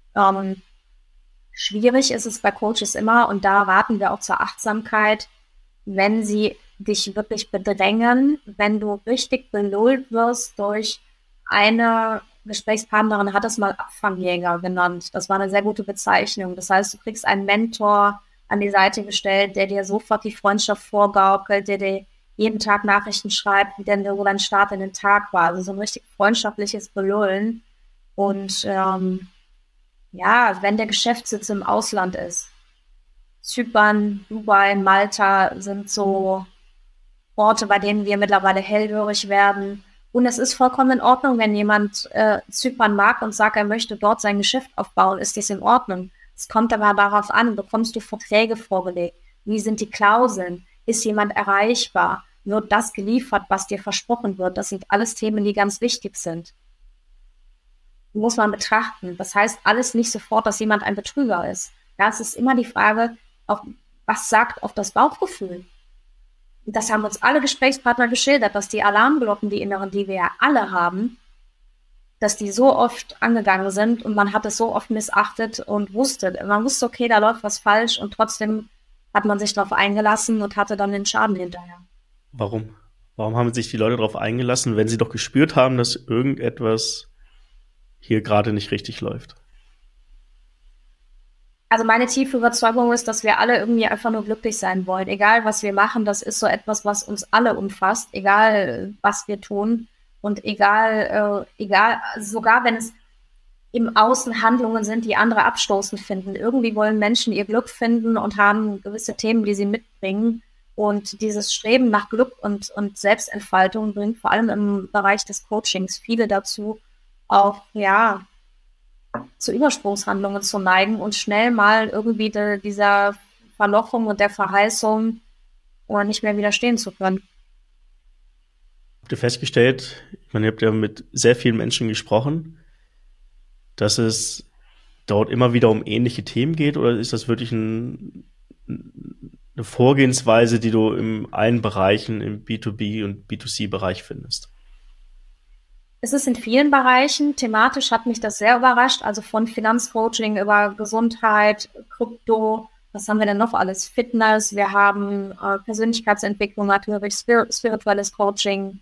Schwierig ist es bei Coaches immer, und da raten wir auch zur Achtsamkeit, wenn sie dich wirklich bedrängen, wenn du richtig belullt wirst durch eine Gesprächspartnerin, hat das mal Abfangjäger genannt. Das war eine sehr gute Bezeichnung. Das heißt, du kriegst einen Mentor an die Seite gestellt, der dir sofort die Freundschaft vorgaukelt, der dir jeden Tag Nachrichten schreibt, wie denn so dein Start in den Tag war. Also so ein richtig freundschaftliches Belullen. Und wenn der Geschäftssitz im Ausland ist, Zypern, Dubai, Malta sind so Orte, bei denen wir mittlerweile hellhörig werden. Und es ist vollkommen in Ordnung, wenn jemand Zypern mag und sagt, er möchte dort sein Geschäft aufbauen, ist das in Ordnung. Es kommt aber darauf an, bekommst du Verträge vorgelegt? Wie sind die Klauseln? Ist jemand erreichbar? Wird das geliefert, was dir versprochen wird? Das sind alles Themen, die ganz wichtig sind. Muss man betrachten. Das heißt alles nicht sofort, dass jemand ein Betrüger ist. Ja, es ist immer die Frage, was sagt auf das Bauchgefühl? Das haben uns alle Gesprächspartner geschildert, dass die Alarmglocken, die inneren, die wir ja alle haben, dass die so oft angegangen sind und man hat es so oft missachtet und man wusste, okay, da läuft was falsch und trotzdem hat man sich darauf eingelassen und hatte dann den Schaden hinterher. Warum? Warum haben sich die Leute darauf eingelassen, wenn sie doch gespürt haben, dass irgendetwas hier gerade nicht richtig läuft? Also meine tiefe Überzeugung ist, dass wir alle irgendwie einfach nur glücklich sein wollen. Egal, was wir machen, das ist so etwas, was uns alle umfasst. Egal, was wir tun. Und egal, sogar wenn es im Außen Handlungen sind, die andere abstoßend finden. Irgendwie wollen Menschen ihr Glück finden und haben gewisse Themen, die sie mitbringen. Und dieses Streben nach Glück und Selbstentfaltung bringt vor allem im Bereich des Coachings viele dazu, auch, ja, zu Übersprungshandlungen zu neigen und schnell mal irgendwie dieser Verlochung und der Verheißung nicht mehr widerstehen zu können. Habt ihr festgestellt, ich meine, ihr habt ja mit sehr vielen Menschen gesprochen, dass es dort immer wieder um ähnliche Themen geht, oder ist das wirklich eine Vorgehensweise, die du in allen Bereichen, im B2B und B2C-Bereich findest? Es ist in vielen Bereichen. Thematisch hat mich das sehr überrascht. Also von Finanzcoaching über Gesundheit, Krypto, was haben wir denn noch alles? Fitness, wir haben Persönlichkeitsentwicklung, natürlich spirituelles Coaching.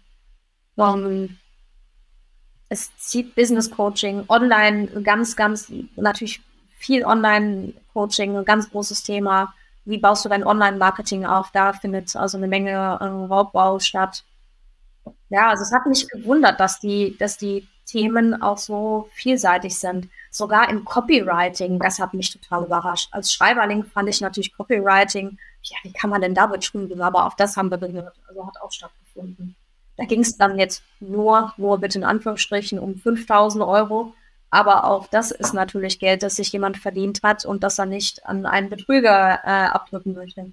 Es zieht Business Coaching, online, ganz, ganz, natürlich viel Online-Coaching, ein ganz großes Thema. Wie baust du dein Online-Marketing auf? Da findet also eine Menge Raubbau statt. Ja, also es hat mich gewundert, dass die Themen auch so vielseitig sind. Sogar im Copywriting, das hat mich total überrascht. Als Schreiberling fand ich natürlich Copywriting, ja, wie kann man denn da betrügen? Aber auch das haben wir gehört, also hat auch stattgefunden. Da ging es dann jetzt nur bitte in Anführungsstrichen um 5.000 €. Aber auch das ist natürlich Geld, das sich jemand verdient hat und das er nicht an einen Betrüger abdrücken möchte.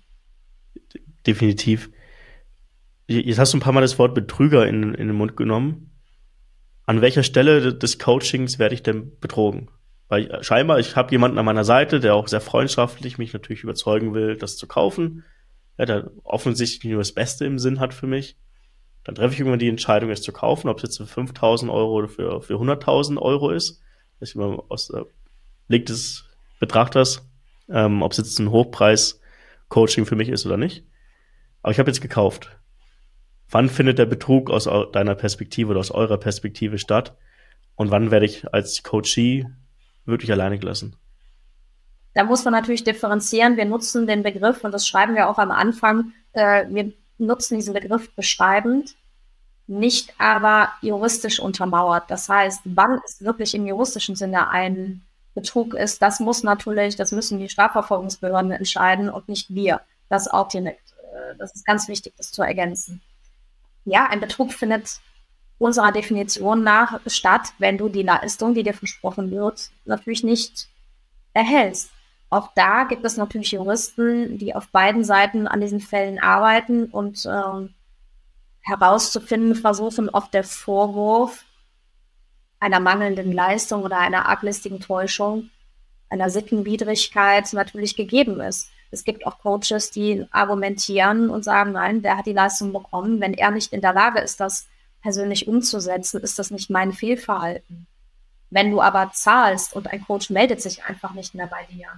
Definitiv. Jetzt hast du ein paar Mal das Wort Betrüger in den Mund genommen. An welcher Stelle des Coachings werde ich denn betrogen? Weil scheinbar, ich habe jemanden an meiner Seite, der auch sehr freundschaftlich mich natürlich überzeugen will, das zu kaufen. Ja, der offensichtlich nur das Beste im Sinn hat für mich. Dann treffe ich irgendwann die Entscheidung, es zu kaufen, ob es jetzt für 5.000 € oder für 100.000 € ist. Das ist immer aus der Blick des Betrachters, ob es jetzt ein Hochpreis-Coaching für mich ist oder nicht. Aber ich habe jetzt gekauft. Wann findet der Betrug aus deiner Perspektive oder aus eurer Perspektive statt? Und wann werde ich als Coachee wirklich alleine gelassen? Da muss man natürlich differenzieren. Wir nutzen den Begriff, und das schreiben wir auch am Anfang, wir nutzen diesen Begriff beschreibend, nicht aber juristisch untermauert. Das heißt, wann es wirklich im juristischen Sinne ein Betrug ist, das müssen die Strafverfolgungsbehörden entscheiden und nicht wir. Das auch direkt. Das ist ganz wichtig, das zu ergänzen. Ja, ein Betrug findet unserer Definition nach statt, wenn du die Leistung, die dir versprochen wird, natürlich nicht erhältst. Auch da gibt es natürlich Juristen, die auf beiden Seiten an diesen Fällen arbeiten und herauszufinden versuchen, ob der Vorwurf einer mangelnden Leistung oder einer arglistigen Täuschung, einer Sittenwidrigkeit natürlich gegeben ist. Es gibt auch Coaches, die argumentieren und sagen, nein, der hat die Leistung bekommen. Wenn er nicht in der Lage ist, das persönlich umzusetzen, ist das nicht mein Fehlverhalten. Wenn du aber zahlst und ein Coach meldet sich einfach nicht mehr bei dir.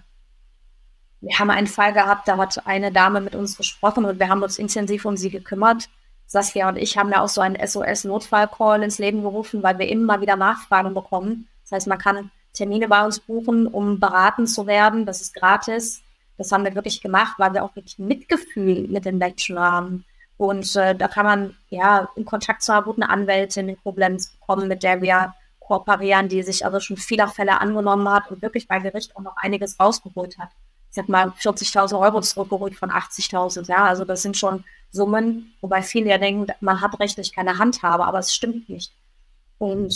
Wir haben einen Fall gehabt, da hat eine Dame mit uns gesprochen und wir haben uns intensiv um sie gekümmert. Saskia und ich haben ja auch so einen SOS-Notfall-Call ins Leben gerufen, weil wir immer wieder Nachfragen bekommen. Das heißt, man kann Termine bei uns buchen, um beraten zu werden. Das ist gratis. Das haben wir wirklich gemacht, weil wir auch wirklich Mitgefühl mit den Menschen haben. Und da kann man ja in Kontakt zu einer guten Anwältin in Koblenz bekommen, mit der wir kooperieren, die sich also schon vieler Fälle angenommen hat und wirklich bei Gericht auch noch einiges rausgeholt hat. ich sag mal, 40.000 Euro zurückgeholt von 80.000. Ja, also das sind schon Summen, wobei viele ja denken, man hat rechtlich keine Handhabe, aber es stimmt nicht. Und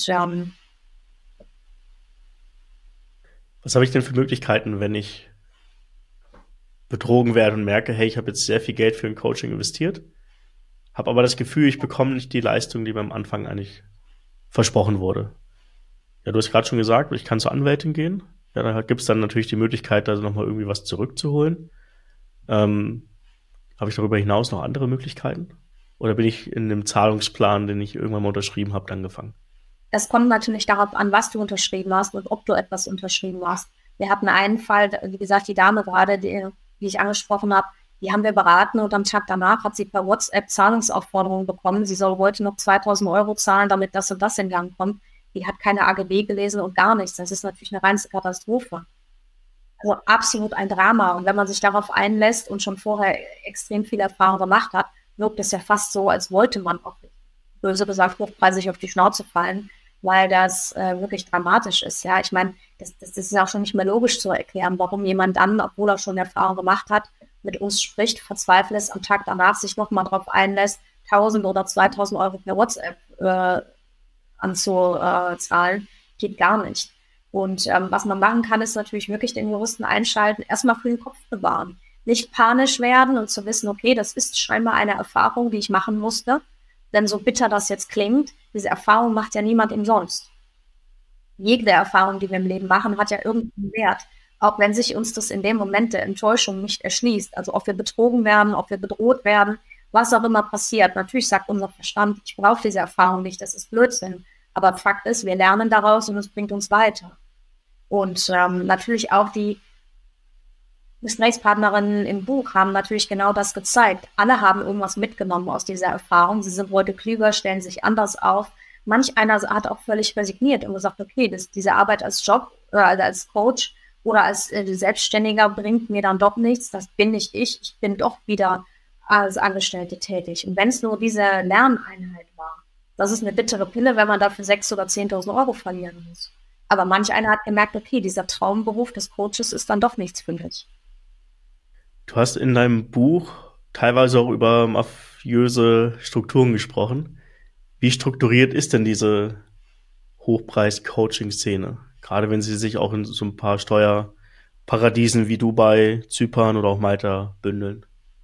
Was habe ich denn für Möglichkeiten, wenn ich betrogen werde und merke, hey, ich habe jetzt sehr viel Geld für ein Coaching investiert, habe aber das Gefühl, ich bekomme nicht die Leistung, die mir am Anfang eigentlich versprochen wurde. Ja, du hast gerade schon gesagt, ich kann zur Anwältin gehen. Ja, da gibt es dann natürlich die Möglichkeit, da nochmal irgendwie was zurückzuholen. Habe ich darüber hinaus noch andere Möglichkeiten? Oder bin ich in dem Zahlungsplan, den ich irgendwann mal unterschrieben habe, dann gefangen? es kommt natürlich darauf an, was du unterschrieben hast und ob du etwas unterschrieben hast. Wir hatten einen Fall, wie gesagt, die Dame gerade, die ich angesprochen habe, die haben wir beraten und am Tag danach hat sie per WhatsApp Zahlungsaufforderungen bekommen. Sie soll heute noch 2.000 Euro zahlen, damit das und das in Gang kommt. Die hat keine AGB gelesen und gar nichts. Das ist natürlich eine reinste Katastrophe. Also absolut ein Drama. Und wenn man sich darauf einlässt und schon vorher extrem viel Erfahrung gemacht hat, wirkt es ja fast so, als wollte man auch böse gesagt hochpreisig auf die Schnauze fallen, weil das wirklich dramatisch ist. Ja, ich meine, das ist ja auch schon nicht mehr logisch zu erklären, warum jemand dann, obwohl er schon Erfahrung gemacht hat, mit uns spricht, verzweifelt ist, am Tag danach sich nochmal darauf einlässt, 1.000 oder 2.000 Euro per WhatsApp anzuzahlen, geht gar nicht. Und was man machen kann, ist natürlich wirklich den Juristen einschalten, erstmal für den Kopf bewahren. Nicht panisch werden und zu wissen, okay, das ist scheinbar eine Erfahrung, die ich machen musste. Denn so bitter das jetzt klingt, diese Erfahrung macht ja niemand umsonst. Jede Erfahrung, die wir im Leben machen, hat ja irgendeinen Wert. Auch wenn sich uns das in dem Moment der Enttäuschung nicht erschließt. Also ob wir betrogen werden, ob wir bedroht werden, was auch immer passiert. Natürlich sagt unser Verstand, ich brauche diese Erfahrung nicht, das ist Blödsinn. Aber Fakt ist, wir lernen daraus und es bringt uns weiter. Und natürlich auch die Gesprächspartnerinnen im Buch haben natürlich genau das gezeigt. Alle haben irgendwas mitgenommen aus dieser Erfahrung. Sie sind heute klüger, stellen sich anders auf. Manch einer hat auch völlig resigniert und gesagt, okay, diese Arbeit als Job, als Coach oder als Selbstständiger bringt mir dann doch nichts. Das bin nicht ich. Ich bin doch wieder als Angestellte tätig. Und wenn es nur diese Lerneinheit war, das ist eine bittere Pille, wenn man dafür 6.000 oder 10.000 Euro verlieren muss. Aber manch einer hat gemerkt, okay, dieser Traumberuf des Coaches ist dann doch nichts für mich. Du hast in deinem Buch teilweise auch über mafiöse Strukturen gesprochen. Wie strukturiert ist denn diese Hochpreis-Coaching-Szene? Gerade wenn sie sich auch in so ein paar Steuerparadiesen wie Dubai, Zypern oder auch Malta bündeln.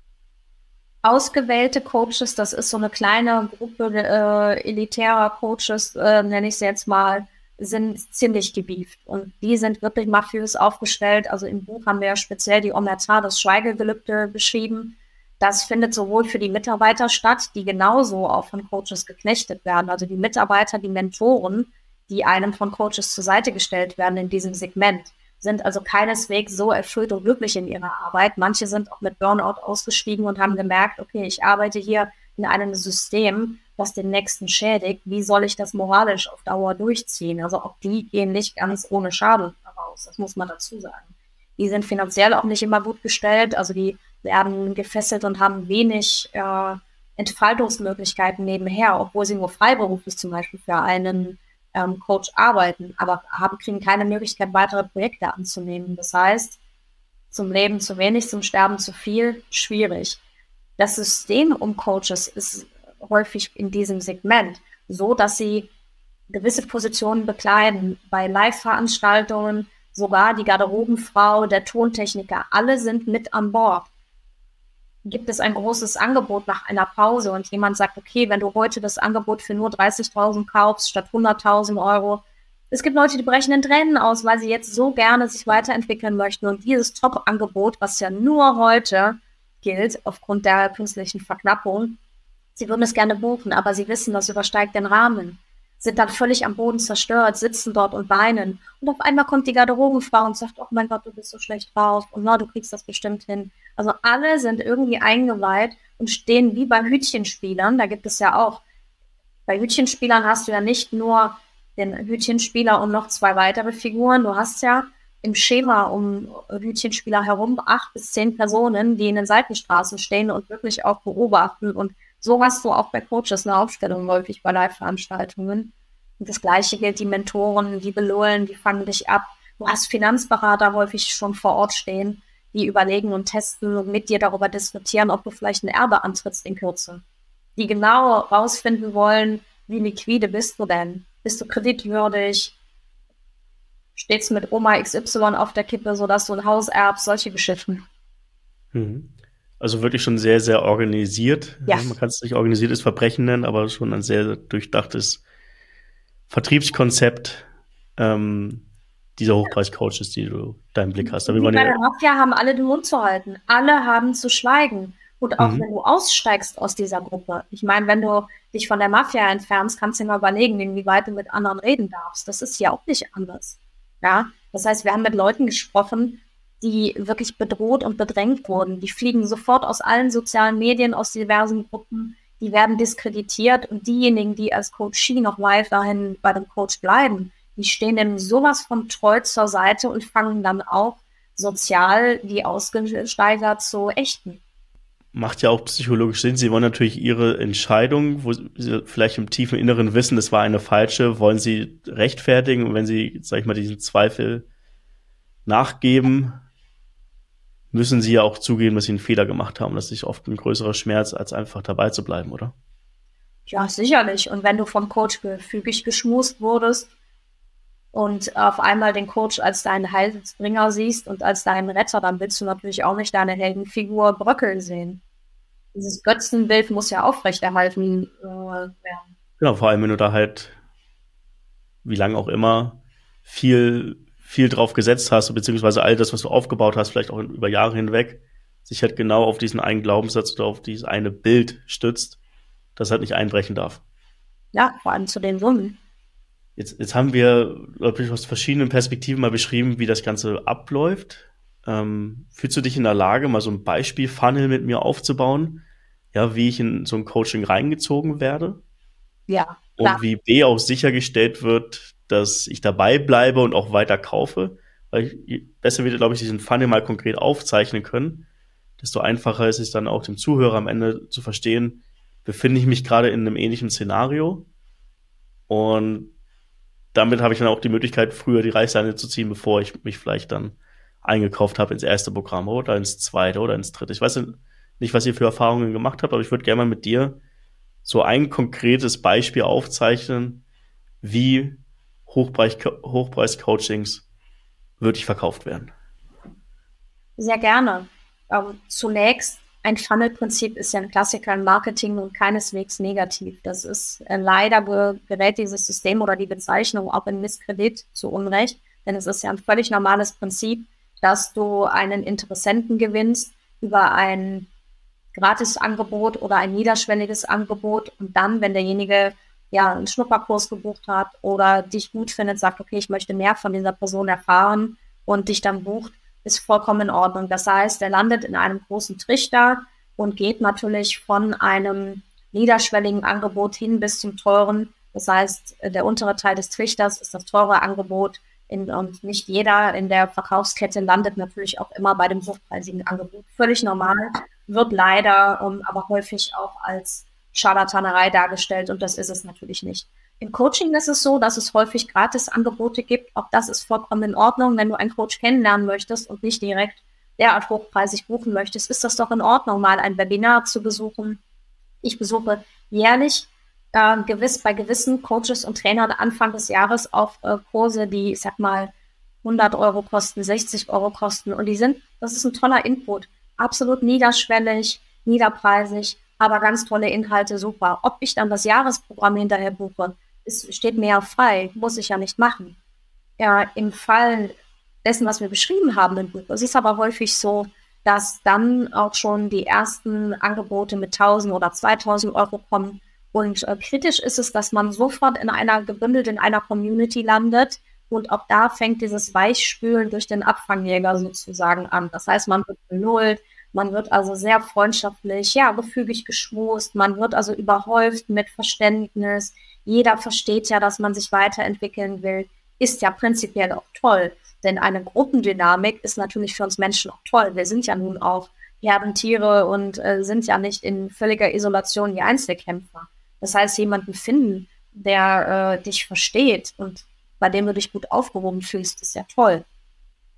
Ausgewählte Coaches, das ist so eine kleine Gruppe elitärer Coaches, nenne ich sie jetzt mal, sind ziemlich gebieft. Und die sind wirklich mafiös aufgestellt. Also im Buch haben wir ja speziell die Omerta, das Schweigegelübde, beschrieben. Das findet sowohl für die Mitarbeiter statt, die genauso auch von Coaches geknechtet werden. Also die Mitarbeiter, die Mentoren, die einem von Coaches zur Seite gestellt werden in diesem Segment, sind also keineswegs so erfüllt und glücklich in ihrer Arbeit. Manche sind auch mit Burnout ausgestiegen und haben gemerkt, okay, ich arbeite hier in einem System, was den Nächsten schädigt. Wie soll ich das moralisch auf Dauer durchziehen? Also auch die gehen nicht ganz ohne Schaden heraus. Das muss man dazu sagen. Die sind finanziell auch nicht immer gut gestellt. Also die werden gefesselt und haben wenig Entfaltungsmöglichkeiten nebenher, obwohl sie nur freiberuflich zum Beispiel für einen Coach arbeiten, aber kriegen keine Möglichkeit, weitere Projekte anzunehmen. Das heißt, zum Leben zu wenig, zum Sterben zu viel, schwierig. Das System um Coaches ist häufig in diesem Segment so, dass sie gewisse Positionen bekleiden. Bei Live-Veranstaltungen, sogar die Garderobenfrau, der Tontechniker, alle sind mit an Bord. Gibt es ein großes Angebot nach einer Pause und jemand sagt, okay, wenn du heute das Angebot für nur 30.000 kaufst statt 100.000 Euro, es gibt Leute, die brechen in Tränen aus, weil sie jetzt so gerne sich weiterentwickeln möchten und dieses Top-Angebot, was ja nur heute gilt, aufgrund der künstlichen Verknappung, sie würden es gerne buchen, aber sie wissen, das übersteigt den Rahmen, sind dann völlig am Boden zerstört, sitzen dort und weinen. Und auf einmal kommt die Garderobenfrau und sagt, oh mein Gott, du bist so schlecht drauf und na, du kriegst das bestimmt hin. Also alle sind irgendwie eingeweiht und stehen wie bei Hütchenspielern. Da gibt es ja auch, bei Hütchenspielern hast du ja nicht nur den Hütchenspieler und noch 2 weitere Figuren. Du hast ja im Schema um Hütchenspieler herum 8 bis 10 Personen, die in den Seitenstraßen stehen und wirklich auch beobachten. Und so hast du auch bei Coaches eine Aufstellung häufig bei Live-Veranstaltungen. Und das Gleiche gilt die Mentoren, die belohlen, die fangen dich ab. Du hast Finanzberater häufig schon vor Ort stehen, die überlegen und testen und mit dir darüber diskutieren, ob du vielleicht ein Erbe antrittst in Kürze. Die genau rausfinden wollen, wie liquide bist du denn? Bist du kreditwürdig? Steht's mit Oma XY auf der Kippe, sodass du ein Haus erbst? Solche Geschichten. Mhm. Also wirklich schon sehr, sehr organisiert. Ja, Ja, man kann es nicht organisiertes Verbrechen nennen, aber schon ein sehr durchdachtes Vertriebskonzept dieser Hochpreis-Coaches, die du da im Blick hast. Da will wie man bei ja, der Mafia haben alle den Mund zu halten. Alle haben zu schweigen. Und auch mhm. wenn du aussteigst aus dieser Gruppe. Ich meine, wenn du dich von der Mafia entfernst, kannst du dir mal überlegen, inwieweit du mit anderen reden darfst. Das ist ja auch nicht anders. Ja, das heißt, wir haben mit Leuten gesprochen, die wirklich bedroht und bedrängt wurden. Die fliegen sofort aus allen sozialen Medien, aus diversen Gruppen. Die werden diskreditiert und diejenigen, die als Coachie noch weiterhin bei dem Coach bleiben, die stehen dem sowas von treu zur Seite und fangen dann auch sozial die Aussteiger zu ächten. Macht ja auch psychologisch Sinn. Sie wollen natürlich ihre Entscheidung, wo sie vielleicht im tiefen Inneren wissen, es war eine falsche, wollen sie rechtfertigen. Und wenn sie, sag ich mal, diesen Zweifel nachgeben, müssen sie ja auch zugeben, dass sie einen Fehler gemacht haben. Das ist oft ein größerer Schmerz, als einfach dabei zu bleiben, oder? Ja, sicherlich. Und wenn du vom Coach gefügig geschmust wurdest und auf einmal den Coach als deinen Heilsbringer siehst und als deinen Retter, dann willst du natürlich auch nicht deine Heldenfigur bröckeln sehen. Dieses Götzenbild muss ja aufrechterhalten werden. Genau, vor allem, wenn du da halt, wie lange auch immer, viel drauf gesetzt hast, beziehungsweise all das, was du aufgebaut hast, vielleicht auch über Jahre hinweg, sich halt genau auf diesen einen Glaubenssatz oder auf dieses eine Bild stützt, das halt nicht einbrechen darf. Ja, vor allem zu den Summen. Jetzt haben wir, glaube ich, aus verschiedenen Perspektiven mal beschrieben, wie das Ganze abläuft. Fühlst du dich in der Lage, mal so ein Beispiel-Funnel mit mir aufzubauen? Ja, wie ich in so ein Coaching reingezogen werde Ja, klar. und wie B auch sichergestellt wird, dass ich dabei bleibe und auch weiter kaufe. Weil besser wird, glaube ich, diesen Funnel mal konkret aufzeichnen können, desto einfacher ist es dann auch dem Zuhörer am Ende zu verstehen, befinde ich mich gerade in einem ähnlichen Szenario und damit habe ich dann auch die Möglichkeit, früher die Reißleine zu ziehen, bevor ich mich vielleicht dann eingekauft habe ins erste Programm oder ins zweite oder ins dritte. Ich weiß nicht, was ihr für Erfahrungen gemacht habt, aber ich würde gerne mal mit dir so ein konkretes Beispiel aufzeichnen, wie Hochpreis-Coachings wirklich verkauft werden. Sehr gerne. Zunächst, ein Funnel-Prinzip ist ja ein Klassiker im Marketing und keineswegs negativ. Das ist leider gerät dieses System oder die Bezeichnung auch in Misskredit zu Unrecht, denn es ist ja ein völlig normales Prinzip, dass du einen Interessenten gewinnst über ein Gratisangebot oder ein niederschwelliges Angebot und dann, wenn derjenige ja einen Schnupperkurs gebucht hat oder dich gut findet, sagt, okay, ich möchte mehr von dieser Person erfahren und dich dann bucht, ist vollkommen in Ordnung. Das heißt, er landet in einem großen Trichter und geht natürlich von einem niederschwelligen Angebot hin bis zum teuren. Das heißt, der untere Teil des Trichters ist das teure Angebot und nicht jeder in der Verkaufskette landet natürlich auch immer bei dem hochpreisigen Angebot. Völlig normal, wird leider aber häufig auch als Scharlatanerei dargestellt und das ist es natürlich nicht. Im Coaching ist es so, dass es häufig Gratisangebote gibt. Auch das ist vollkommen in Ordnung. Wenn du einen Coach kennenlernen möchtest und nicht direkt derart hochpreisig buchen möchtest, ist das doch in Ordnung, mal ein Webinar zu besuchen. Ich besuche jährlich gewiss bei gewissen Coaches und Trainern Anfang des Jahres auch Kurse, die, ich sag mal, 100 Euro kosten, 60 Euro kosten. Und das ist ein toller Input. Absolut niederschwellig, niederpreisig, aber ganz tolle Inhalte, super. Ob ich dann das Jahresprogramm hinterher buche, steht mir ja frei, muss ich ja nicht machen. Ja, im Fall dessen, was wir beschrieben haben im Buch, es ist aber häufig so, dass dann auch schon die ersten Angebote mit 1.000 oder 2.000 Euro kommen. Und kritisch ist es, dass man sofort gebündelt in einer Community landet. Und auch da fängt dieses Weichspülen durch den Abfangjäger sozusagen an. Das heißt, man wird benullt, man wird also sehr freundschaftlich, ja, gefügig geschmust, man wird also überhäuft mit Verständnis. Jeder versteht ja, dass man sich weiterentwickeln will. Ist ja prinzipiell auch toll. Denn eine Gruppendynamik ist natürlich für uns Menschen auch toll. Wir sind ja nun auch Herdentiere und sind ja nicht in völliger Isolation wie Einzelkämpfer. Das heißt, jemanden finden, der dich versteht und bei dem du dich gut aufgehoben fühlst, ist ja toll.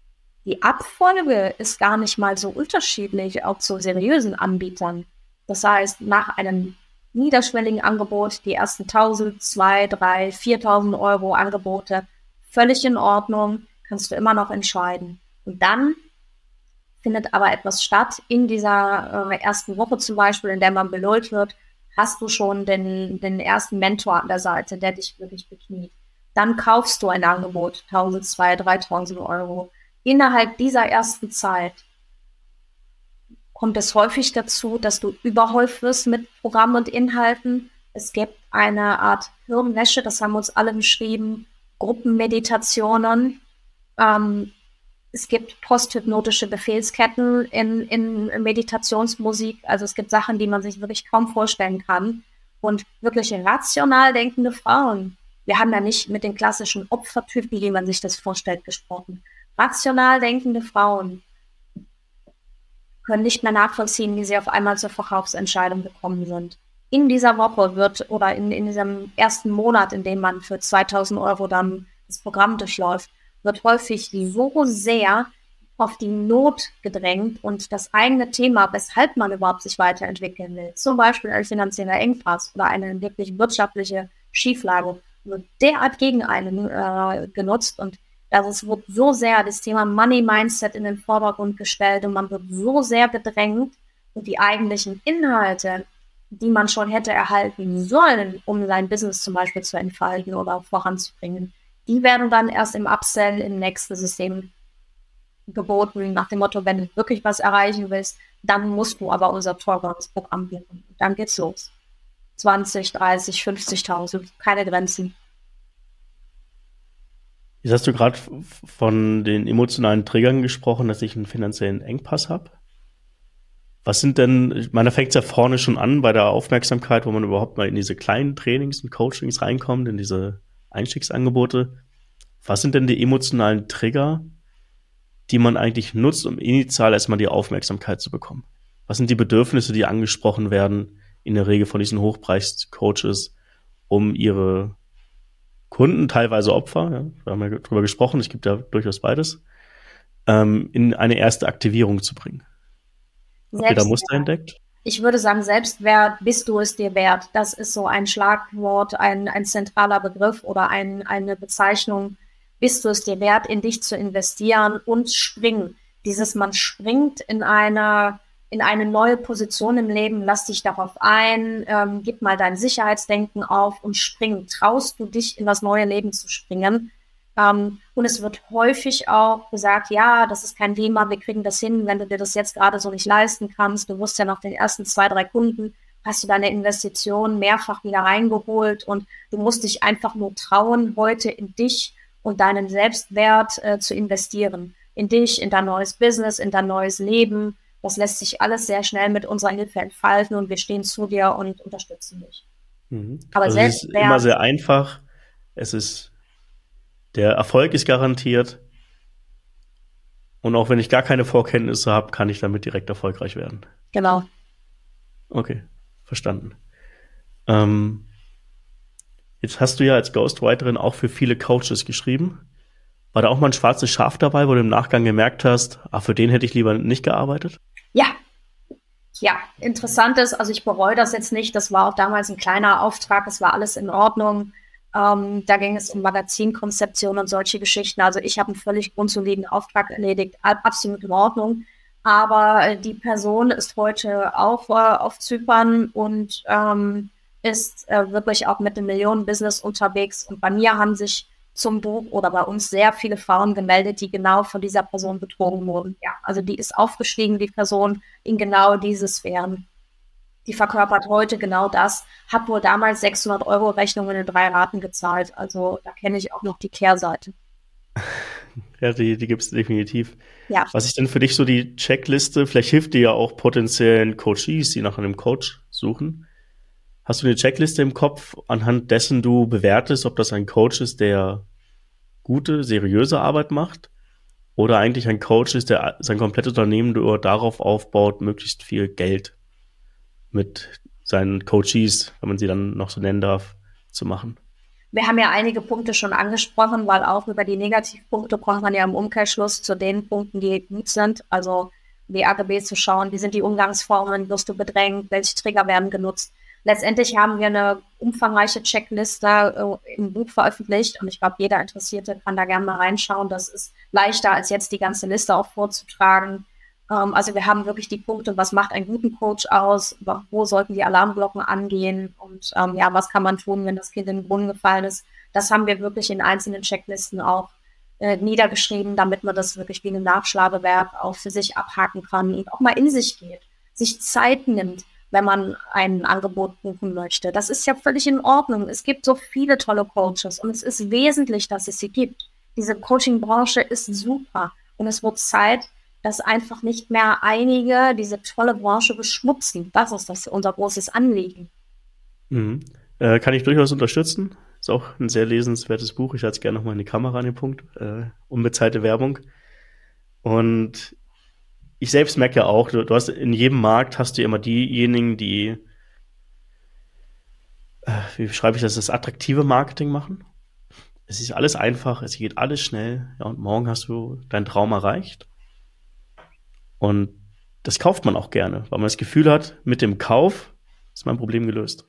Die Abfolge ist gar nicht mal so unterschiedlich, auch zu seriösen Anbietern. Das heißt, nach einem niederschwelligen Angebot, die ersten 1.000, 2, 3, 4.000 Euro Angebote, völlig in Ordnung, kannst du immer noch entscheiden. Und dann findet aber etwas statt in dieser ersten Woche zum Beispiel, in der man belohnt wird, hast du schon den ersten Mentor an der Seite, der dich wirklich bekniet. Dann kaufst du ein Angebot, 1.000, 2.000, 3.000 Euro. Innerhalb dieser ersten Zeit kommt es häufig dazu, dass du überhäuft wirst mit Programmen und Inhalten. Es gibt eine Art Hirnwäsche, das haben uns alle beschrieben, Gruppenmeditationen. Es gibt posthypnotische Befehlsketten in Meditationsmusik. Also es gibt Sachen, die man sich wirklich kaum vorstellen kann. Und wirklich rational denkende Frauen, wir haben ja nicht mit den klassischen Opfertypen, wie man sich das vorstellt, gesprochen. Rational denkende Frauen können nicht mehr nachvollziehen, wie sie auf einmal zur Verkaufsentscheidung gekommen sind. In dieser Woche wird, oder in diesem ersten Monat, in dem man für 2.000 Euro dann das Programm durchläuft, wird häufig so sehr auf die Not gedrängt und das eigene Thema, weshalb man überhaupt sich weiterentwickeln will, zum Beispiel ein finanzieller Engpass oder eine wirklich wirtschaftliche Schieflage, wird derart gegen einen genutzt und es wird so sehr das Thema Money Mindset in den Vordergrund gestellt und man wird so sehr gedrängt und die eigentlichen Inhalte, die man schon hätte erhalten sollen, um sein Business zum Beispiel zu entfalten oder voranzubringen, die werden dann erst im Upsell im nächsten System geboten, nach dem Motto, wenn du wirklich was erreichen willst, dann musst du aber unser teures Programm buchen. Dann geht's los. 20, 30, 50.000, keine Grenzen. Jetzt hast du gerade von den emotionalen Triggern gesprochen, dass ich einen finanziellen Engpass habe. Was sind denn, ich meine, da fängt es ja vorne schon an bei der Aufmerksamkeit, wo man überhaupt mal in diese kleinen Trainings und Coachings reinkommt, in diese Einstiegsangebote. Was sind denn die emotionalen Trigger, die man eigentlich nutzt, um initial erstmal die Aufmerksamkeit zu bekommen? Was sind die Bedürfnisse, die angesprochen werden, in der Regel von diesen Hochpreis-Coaches, um ihre Kunden, teilweise Opfer, ja, wir haben ja drüber gesprochen, es gibt ja durchaus beides, in eine erste Aktivierung zu bringen? Habt ihr da Muster entdeckt? Ich würde sagen, Selbstwert, bist du es dir wert? Das ist so ein Schlagwort, ein zentraler Begriff oder eine Bezeichnung. Bist du es dir wert, in dich zu investieren und springen? Man springt in eine neue Position im Leben, lass dich darauf ein, gib mal dein Sicherheitsdenken auf und spring. Traust du dich, in das neue Leben zu springen? Und es wird häufig auch gesagt, ja, das ist kein Thema, wir kriegen das hin, wenn du dir das jetzt gerade so nicht leisten kannst. Du wirst ja nach den ersten 2, 3 Kunden, hast du deine Investition mehrfach wieder reingeholt und du musst dich einfach nur trauen, heute in dich und deinen Selbstwert zu investieren. In dich, in dein neues Business, in dein neues Leben. Das lässt sich alles sehr schnell mit unserer Hilfe entfalten und wir stehen zu dir und unterstützen dich. Aber also es ist immer sehr einfach. Der Erfolg ist garantiert. Und auch wenn ich gar keine Vorkenntnisse habe, kann ich damit direkt erfolgreich werden. Genau. Okay, verstanden. Jetzt hast du ja als Ghostwriterin auch für viele Coaches geschrieben. War da auch mal ein schwarzes Schaf dabei, wo du im Nachgang gemerkt hast, für den hätte ich lieber nicht gearbeitet? Ja, interessant ist, also ich bereue das jetzt nicht. Das war auch damals ein kleiner Auftrag, es war alles in Ordnung. Da ging es um Magazinkonzeption und solche Geschichten. Also ich habe einen völlig grundsoliden Auftrag erledigt, absolut in Ordnung. Aber die Person ist heute auch auf Zypern und ist wirklich auch mit einem Millionen-Business unterwegs. Und bei mir haben sich zum Buch oder bei uns sehr viele Frauen gemeldet, die genau von dieser Person betrogen wurden. Ja, also die ist aufgestiegen, die Person, in genau diese Sphären. Die verkörpert heute genau das, hat wohl damals 600 € Rechnungen in 3 Raten gezahlt. Also da kenne ich auch noch die Kehrseite. Ja, die gibt es definitiv. Ja. Was ist denn für dich so die Checkliste? Vielleicht hilft dir ja auch potenziellen Coaches, die nach einem Coach suchen. Hast du eine Checkliste im Kopf, anhand dessen du bewertest, ob das ein Coach ist, der gute, seriöse Arbeit macht? Oder eigentlich ein Coach ist, der sein komplettes Unternehmen nur darauf aufbaut, möglichst viel Geld mit seinen Coaches, wenn man sie dann noch so nennen darf, zu machen? Wir haben ja einige Punkte schon angesprochen, weil auch über die Negativpunkte braucht man ja im Umkehrschluss zu den Punkten, die gut sind. Also die AGB zu schauen, wie sind die Umgangsformen, wirst du bedrängt, welche Trigger werden genutzt. Letztendlich haben wir eine umfangreiche Checkliste im Buch veröffentlicht und ich glaube, jeder Interessierte kann da gerne mal reinschauen. Das ist leichter, als jetzt die ganze Liste auch vorzutragen. Also wir haben wirklich die Punkte, was macht einen guten Coach aus, wo sollten die Alarmglocken angehen und was kann man tun, wenn das Kind in den Brunnen gefallen ist. Das haben wir wirklich in einzelnen Checklisten auch niedergeschrieben, damit man das wirklich wie ein Nachschlagewerk auch für sich abhaken kann und auch mal in sich geht, sich Zeit nimmt, wenn man ein Angebot buchen möchte. Das ist ja völlig in Ordnung. Es gibt so viele tolle Coaches und es ist wesentlich, dass es sie gibt. Diese Coaching-Branche ist super und es wird Zeit, dass einfach nicht mehr einige diese tolle Branche beschmutzen. Das ist unser großes Anliegen. Mhm. Kann ich durchaus unterstützen. Ist auch ein sehr lesenswertes Buch. Ich halte es gerne nochmal in die Kamera an den Punkt. Unbezahlte Werbung. Und ich selbst merke ja auch, du hast in jedem Markt hast du immer diejenigen, die, wie schreibe ich das attraktive Marketing machen. Es ist alles einfach, es geht alles schnell. Ja, und morgen hast du deinen Traum erreicht. Und das kauft man auch gerne, weil man das Gefühl hat, mit dem Kauf ist mein Problem gelöst.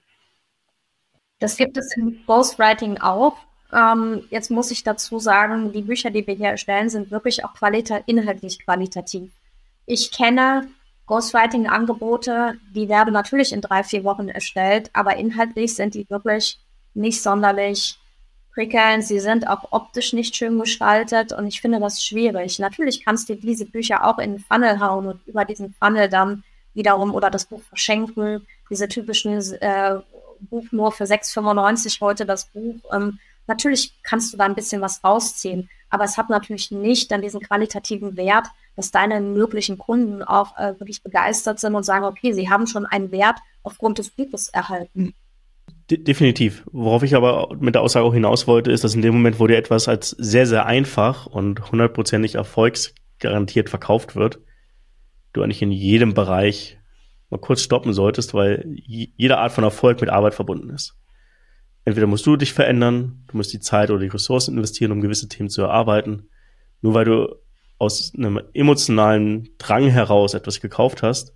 Das gibt es im Ghostwriting auch. Jetzt muss ich dazu sagen, die Bücher, die wir hier erstellen, sind wirklich auch inhaltlich qualitativ. Ich kenne Ghostwriting-Angebote, die werden natürlich in 3-4 Wochen erstellt, aber inhaltlich sind die wirklich nicht sonderlich prickelnd. Sie sind auch optisch nicht schön gestaltet und ich finde das schwierig. Natürlich kannst du diese Bücher auch in den Funnel hauen und über diesen Funnel dann wiederum oder das Buch verschenken. Diese typischen Buch nur für 6,95 heute das Buch. Natürlich kannst du da ein bisschen was rausziehen, aber es hat natürlich nicht dann diesen qualitativen Wert, dass deine möglichen Kunden auch wirklich begeistert sind und sagen, okay, sie haben schon einen Wert aufgrund des Buches erhalten. Definitiv. Worauf ich aber mit der Aussage auch hinaus wollte, ist, dass in dem Moment, wo dir etwas als sehr, sehr einfach und 100%ig erfolgsgarantiert verkauft wird, du eigentlich in jedem Bereich mal kurz stoppen solltest, weil jede Art von Erfolg mit Arbeit verbunden ist. Entweder musst du dich verändern, du musst die Zeit oder die Ressourcen investieren, um gewisse Themen zu erarbeiten. Nur weil du aus einem emotionalen Drang heraus etwas gekauft hast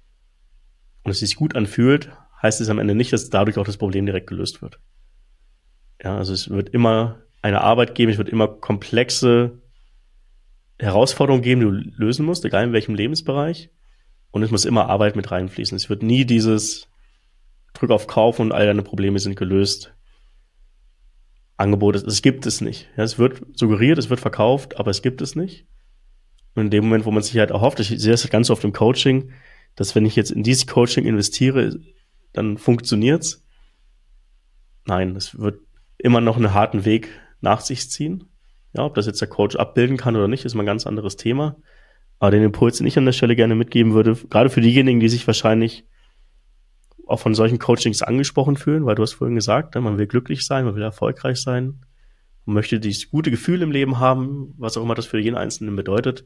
und es sich gut anfühlt, heißt es am Ende nicht, dass dadurch auch das Problem direkt gelöst wird. Ja, also es wird immer eine Arbeit geben, es wird immer komplexe Herausforderungen geben, die du lösen musst, egal in welchem Lebensbereich. Und es muss immer Arbeit mit reinfließen. Es wird nie dieses Drück auf Kauf und all deine Probleme sind gelöst. Angebot, es gibt es nicht. Ja, es wird suggeriert, es wird verkauft, aber es gibt es nicht. Und in dem Moment, wo man sich halt erhofft, ich sehe das ganz oft im Coaching, dass wenn ich jetzt in dieses Coaching investiere, dann funktioniert's. Nein, es wird immer noch einen harten Weg nach sich ziehen. Ja, ob das jetzt der Coach abbilden kann oder nicht, ist mal ein ganz anderes Thema. Aber den Impuls, den ich an der Stelle gerne mitgeben würde, gerade für diejenigen, die sich wahrscheinlich auch von solchen Coachings angesprochen fühlen, weil du hast vorhin gesagt, man will glücklich sein, man will erfolgreich sein, man möchte dieses gute Gefühl im Leben haben, was auch immer das für jeden Einzelnen bedeutet.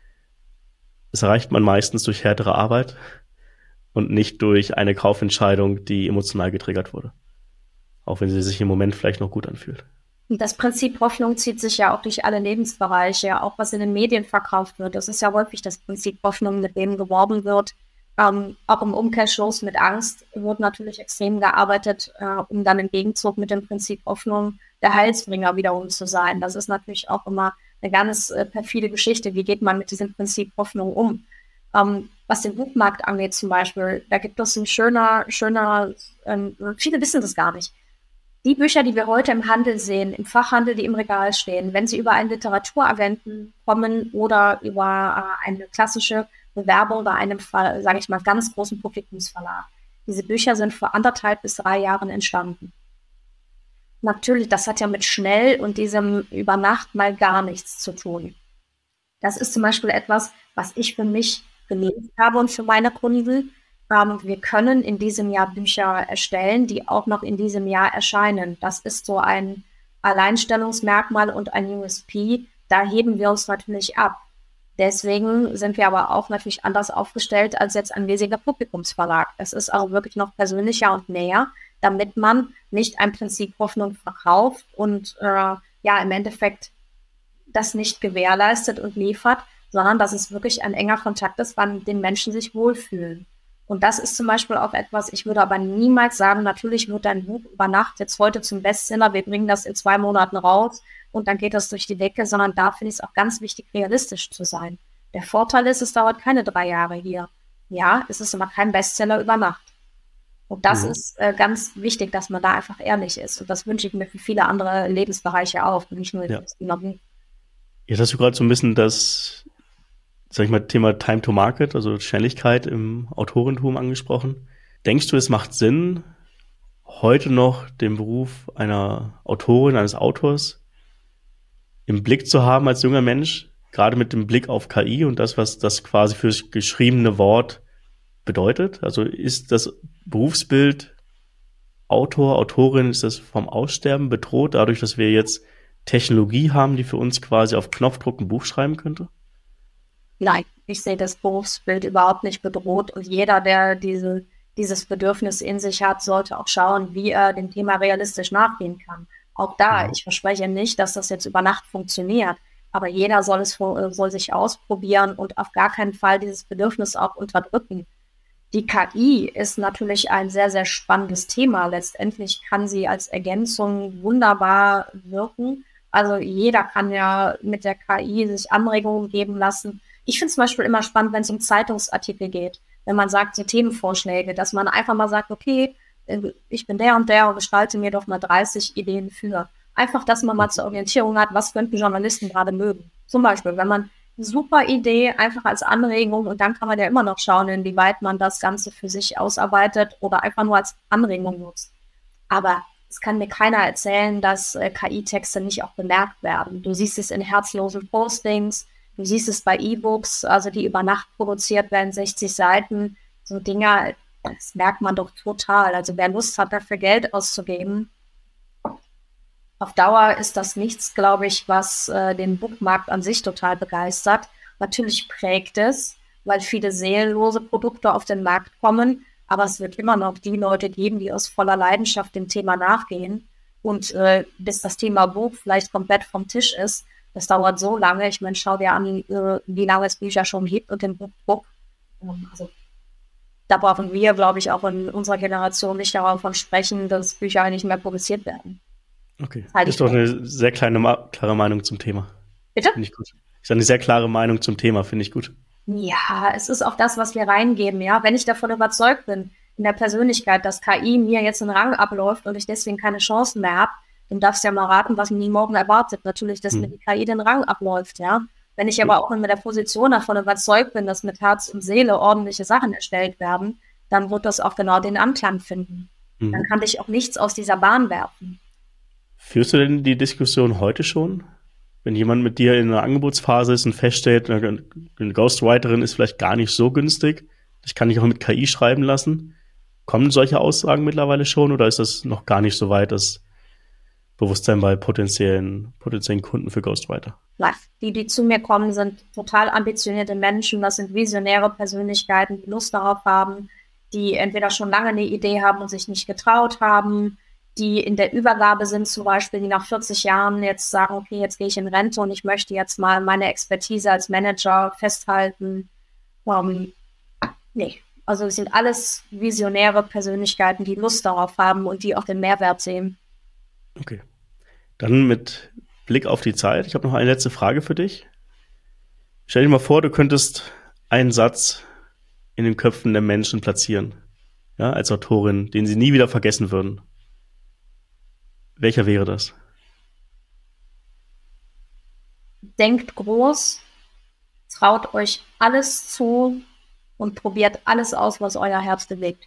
Das erreicht man meistens durch härtere Arbeit und nicht durch eine Kaufentscheidung, die emotional getriggert wurde. Auch wenn sie sich im Moment vielleicht noch gut anfühlt. Das Prinzip Hoffnung zieht sich ja auch durch alle Lebensbereiche, auch was in den Medien verkauft wird. Das ist ja häufig das Prinzip Hoffnung, mit dem geworben wird. Auch im Umkehrschluss mit Angst wird natürlich extrem gearbeitet, um dann im Gegenzug mit dem Prinzip Hoffnung der Heilsbringer wiederum zu sein. Das ist natürlich auch immer eine ganz perfide Geschichte. Wie geht man mit diesem Prinzip Hoffnung um? Was den Buchmarkt angeht zum Beispiel, da gibt es ein viele wissen das gar nicht. Die Bücher, die wir heute im Handel sehen, im Fachhandel, die im Regal stehen, wenn sie über einen Literaturagenten kommen oder über eine klassische Bewerbung bei einem, sage ich mal, ganz großen Publikumsverlag. Diese Bücher sind vor 1,5 bis 3 Jahren entstanden. Natürlich, das hat ja mit schnell und diesem über Nacht mal gar nichts zu tun. Das ist zum Beispiel etwas, was ich für mich gelesen habe und für meine Kunden. Wir können in diesem Jahr Bücher erstellen, die auch noch in diesem Jahr erscheinen. Das ist so ein Alleinstellungsmerkmal und ein USP. Da heben wir uns natürlich ab. Deswegen sind wir aber auch natürlich anders aufgestellt als jetzt ein riesiger Publikumsverlag. Es ist auch wirklich noch persönlicher und näher. damit man nicht ein Prinzip Hoffnung verkauft und im Endeffekt das nicht gewährleistet und liefert, sondern dass es wirklich ein enger Kontakt ist, wann den Menschen sich wohlfühlen. Und das ist zum Beispiel auch etwas, ich würde aber niemals sagen, natürlich wird dein Buch über Nacht jetzt heute zum Bestseller, wir bringen das in 2 Monaten raus und dann geht das durch die Decke, sondern da finde ich es auch ganz wichtig, realistisch zu sein. Der Vorteil ist, es dauert keine 3 Jahre hier. Ja, es ist immer kein Bestseller über Nacht. Und das ist ganz wichtig, dass man da einfach ehrlich ist. Und das wünsche ich mir für viele andere Lebensbereiche auch, nicht nur für das Thema Buch. Jetzt hast du gerade so ein bisschen das, sag ich mal, Thema Time to Market, also Schnelligkeit im Autorentum angesprochen. Denkst du, es macht Sinn, heute noch den Beruf einer Autorin, eines Autors im Blick zu haben als junger Mensch, gerade mit dem Blick auf KI und das, was das quasi fürs geschriebene Wort bedeutet? Also ist das Berufsbild Autor, Autorin, ist das vom Aussterben bedroht, dadurch, dass wir jetzt Technologie haben, die für uns quasi auf Knopfdruck ein Buch schreiben könnte? Nein, ich sehe das Berufsbild überhaupt nicht bedroht und jeder, der dieses Bedürfnis in sich hat, sollte auch schauen, wie er dem Thema realistisch nachgehen kann. Auch da, ich verspreche nicht, dass das jetzt über Nacht funktioniert, aber jeder soll sich ausprobieren und auf gar keinen Fall dieses Bedürfnis auch unterdrücken. Die KI ist natürlich ein sehr, sehr spannendes Thema. Letztendlich kann sie als Ergänzung wunderbar wirken. Also jeder kann ja mit der KI sich Anregungen geben lassen. Ich finde es zum Beispiel immer spannend, wenn es um Zeitungsartikel geht. Wenn man sagt, die Themenvorschläge, dass man einfach mal sagt, okay, ich bin der und gestalte mir doch mal 30 Ideen für. Einfach, dass man mal zur Orientierung hat, was könnten Journalisten gerade mögen. Zum Beispiel, wenn man eine super Idee einfach als Anregung und dann kann man ja immer noch schauen, inwieweit man das Ganze für sich ausarbeitet oder einfach nur als Anregung nutzt. Aber es kann mir keiner erzählen, dass KI-Texte nicht auch bemerkt werden. Du siehst es in herzlosen Postings, du siehst es bei E-Books, also die über Nacht produziert werden, 60 Seiten, so Dinger, das merkt man doch total. Also wer Lust hat, dafür Geld auszugeben, auf Dauer ist das nichts, glaube ich, was den Buchmarkt an sich total begeistert. Natürlich prägt es, weil viele seelenlose Produkte auf den Markt kommen, aber es wird immer noch die Leute geben, die aus voller Leidenschaft dem Thema nachgehen. Und bis das Thema Buch vielleicht komplett vom Tisch ist, das dauert so lange. Ich meine, schau dir an, wie lange es Bücher schon gibt und den Buchdruck. Also da brauchen wir, glaube ich, auch in unserer Generation nicht davon sprechen, dass Bücher nicht mehr publiziert werden. Okay, ist doch eine sehr klare Meinung zum Thema. Bitte? Finde ich gut. Ist eine sehr klare Meinung zum Thema, finde ich gut. Ja, es ist auch das, was wir reingeben, ja. Wenn ich davon überzeugt bin, in der Persönlichkeit, dass KI mir jetzt einen Rang abläuft und ich deswegen keine Chancen mehr habe, dann darfst du ja mal raten, was mir morgen erwartet. Natürlich, dass mir die KI den Rang abläuft, ja. Wenn ich aber auch mit der Position davon überzeugt bin, dass mit Herz und Seele ordentliche Sachen erstellt werden, dann wird das auch genau den Anklang finden. Dann kann dich auch nichts aus dieser Bahn werfen. Führst du denn die Diskussion heute schon? Wenn jemand mit dir in einer Angebotsphase ist und feststellt, eine Ghostwriterin ist vielleicht gar nicht so günstig, ich kann dich auch mit KI schreiben lassen. Kommen solche Aussagen mittlerweile schon oder ist das noch gar nicht so weit, das Bewusstsein bei potenziellen Kunden für Ghostwriter? Die zu mir kommen, sind total ambitionierte Menschen, das sind visionäre Persönlichkeiten, die Lust darauf haben, die entweder schon lange eine Idee haben und sich nicht getraut haben, die in der Übergabe sind zum Beispiel, die nach 40 Jahren jetzt sagen, okay, jetzt gehe ich in Rente und ich möchte jetzt mal meine Expertise als Manager festhalten. Nee, also es sind alles visionäre Persönlichkeiten, die Lust darauf haben und die auch den Mehrwert sehen. Okay, dann mit Blick auf die Zeit. Ich habe noch eine letzte Frage für dich. Stell dir mal vor, du könntest einen Satz in den Köpfen der Menschen platzieren, ja, als Autorin, den sie nie wieder vergessen würden. Welcher wäre das? Denkt groß, traut euch alles zu und probiert alles aus, was euer Herz bewegt.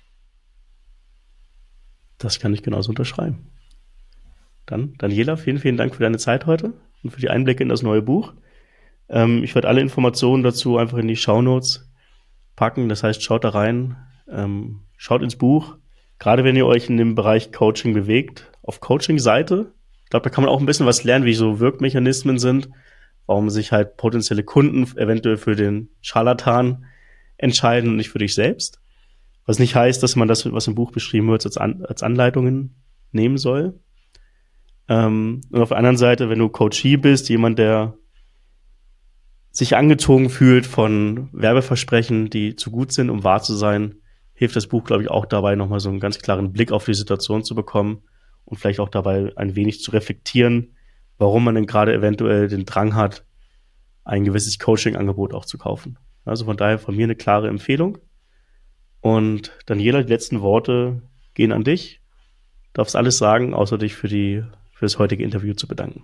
Das kann ich genauso unterschreiben. Dann, Daniela, vielen, vielen Dank für deine Zeit heute und für die Einblicke in das neue Buch. Ich werde alle Informationen dazu einfach in die Shownotes packen. Das heißt, schaut da rein, schaut ins Buch. Gerade wenn ihr euch in dem Bereich Coaching bewegt, auf Coaching-Seite, ich glaube, da kann man auch ein bisschen was lernen, wie so Wirkmechanismen sind, warum sich halt potenzielle Kunden eventuell für den Scharlatan entscheiden und nicht für dich selbst. Was nicht heißt, dass man das, was im Buch beschrieben wird, als Anleitungen nehmen soll. Und auf der anderen Seite, wenn du Coachee bist, jemand, der sich angezogen fühlt von Werbeversprechen, die zu gut sind, um wahr zu sein, hilft das Buch, glaube ich, auch dabei, nochmal so einen ganz klaren Blick auf die Situation zu bekommen und vielleicht auch dabei ein wenig zu reflektieren, warum man denn gerade eventuell den Drang hat, ein gewisses Coaching-Angebot auch zu kaufen. Also von daher von mir eine klare Empfehlung. Und Daniela, die letzten Worte gehen an dich. Du darfst alles sagen, außer dich für das heutige Interview zu bedanken.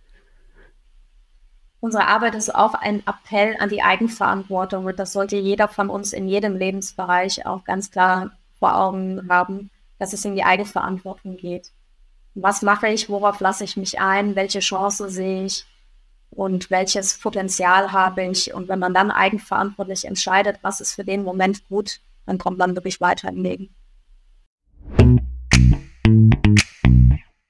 Unsere Arbeit ist auch ein Appell an die Eigenverantwortung und das sollte jeder von uns in jedem Lebensbereich auch ganz klar vor Augen haben, dass es in die Eigenverantwortung geht. Was mache ich, worauf lasse ich mich ein, welche Chance sehe ich und welches Potenzial habe ich? Und wenn man dann eigenverantwortlich entscheidet, was ist für den Moment gut, dann kommt man wirklich weiter im Leben.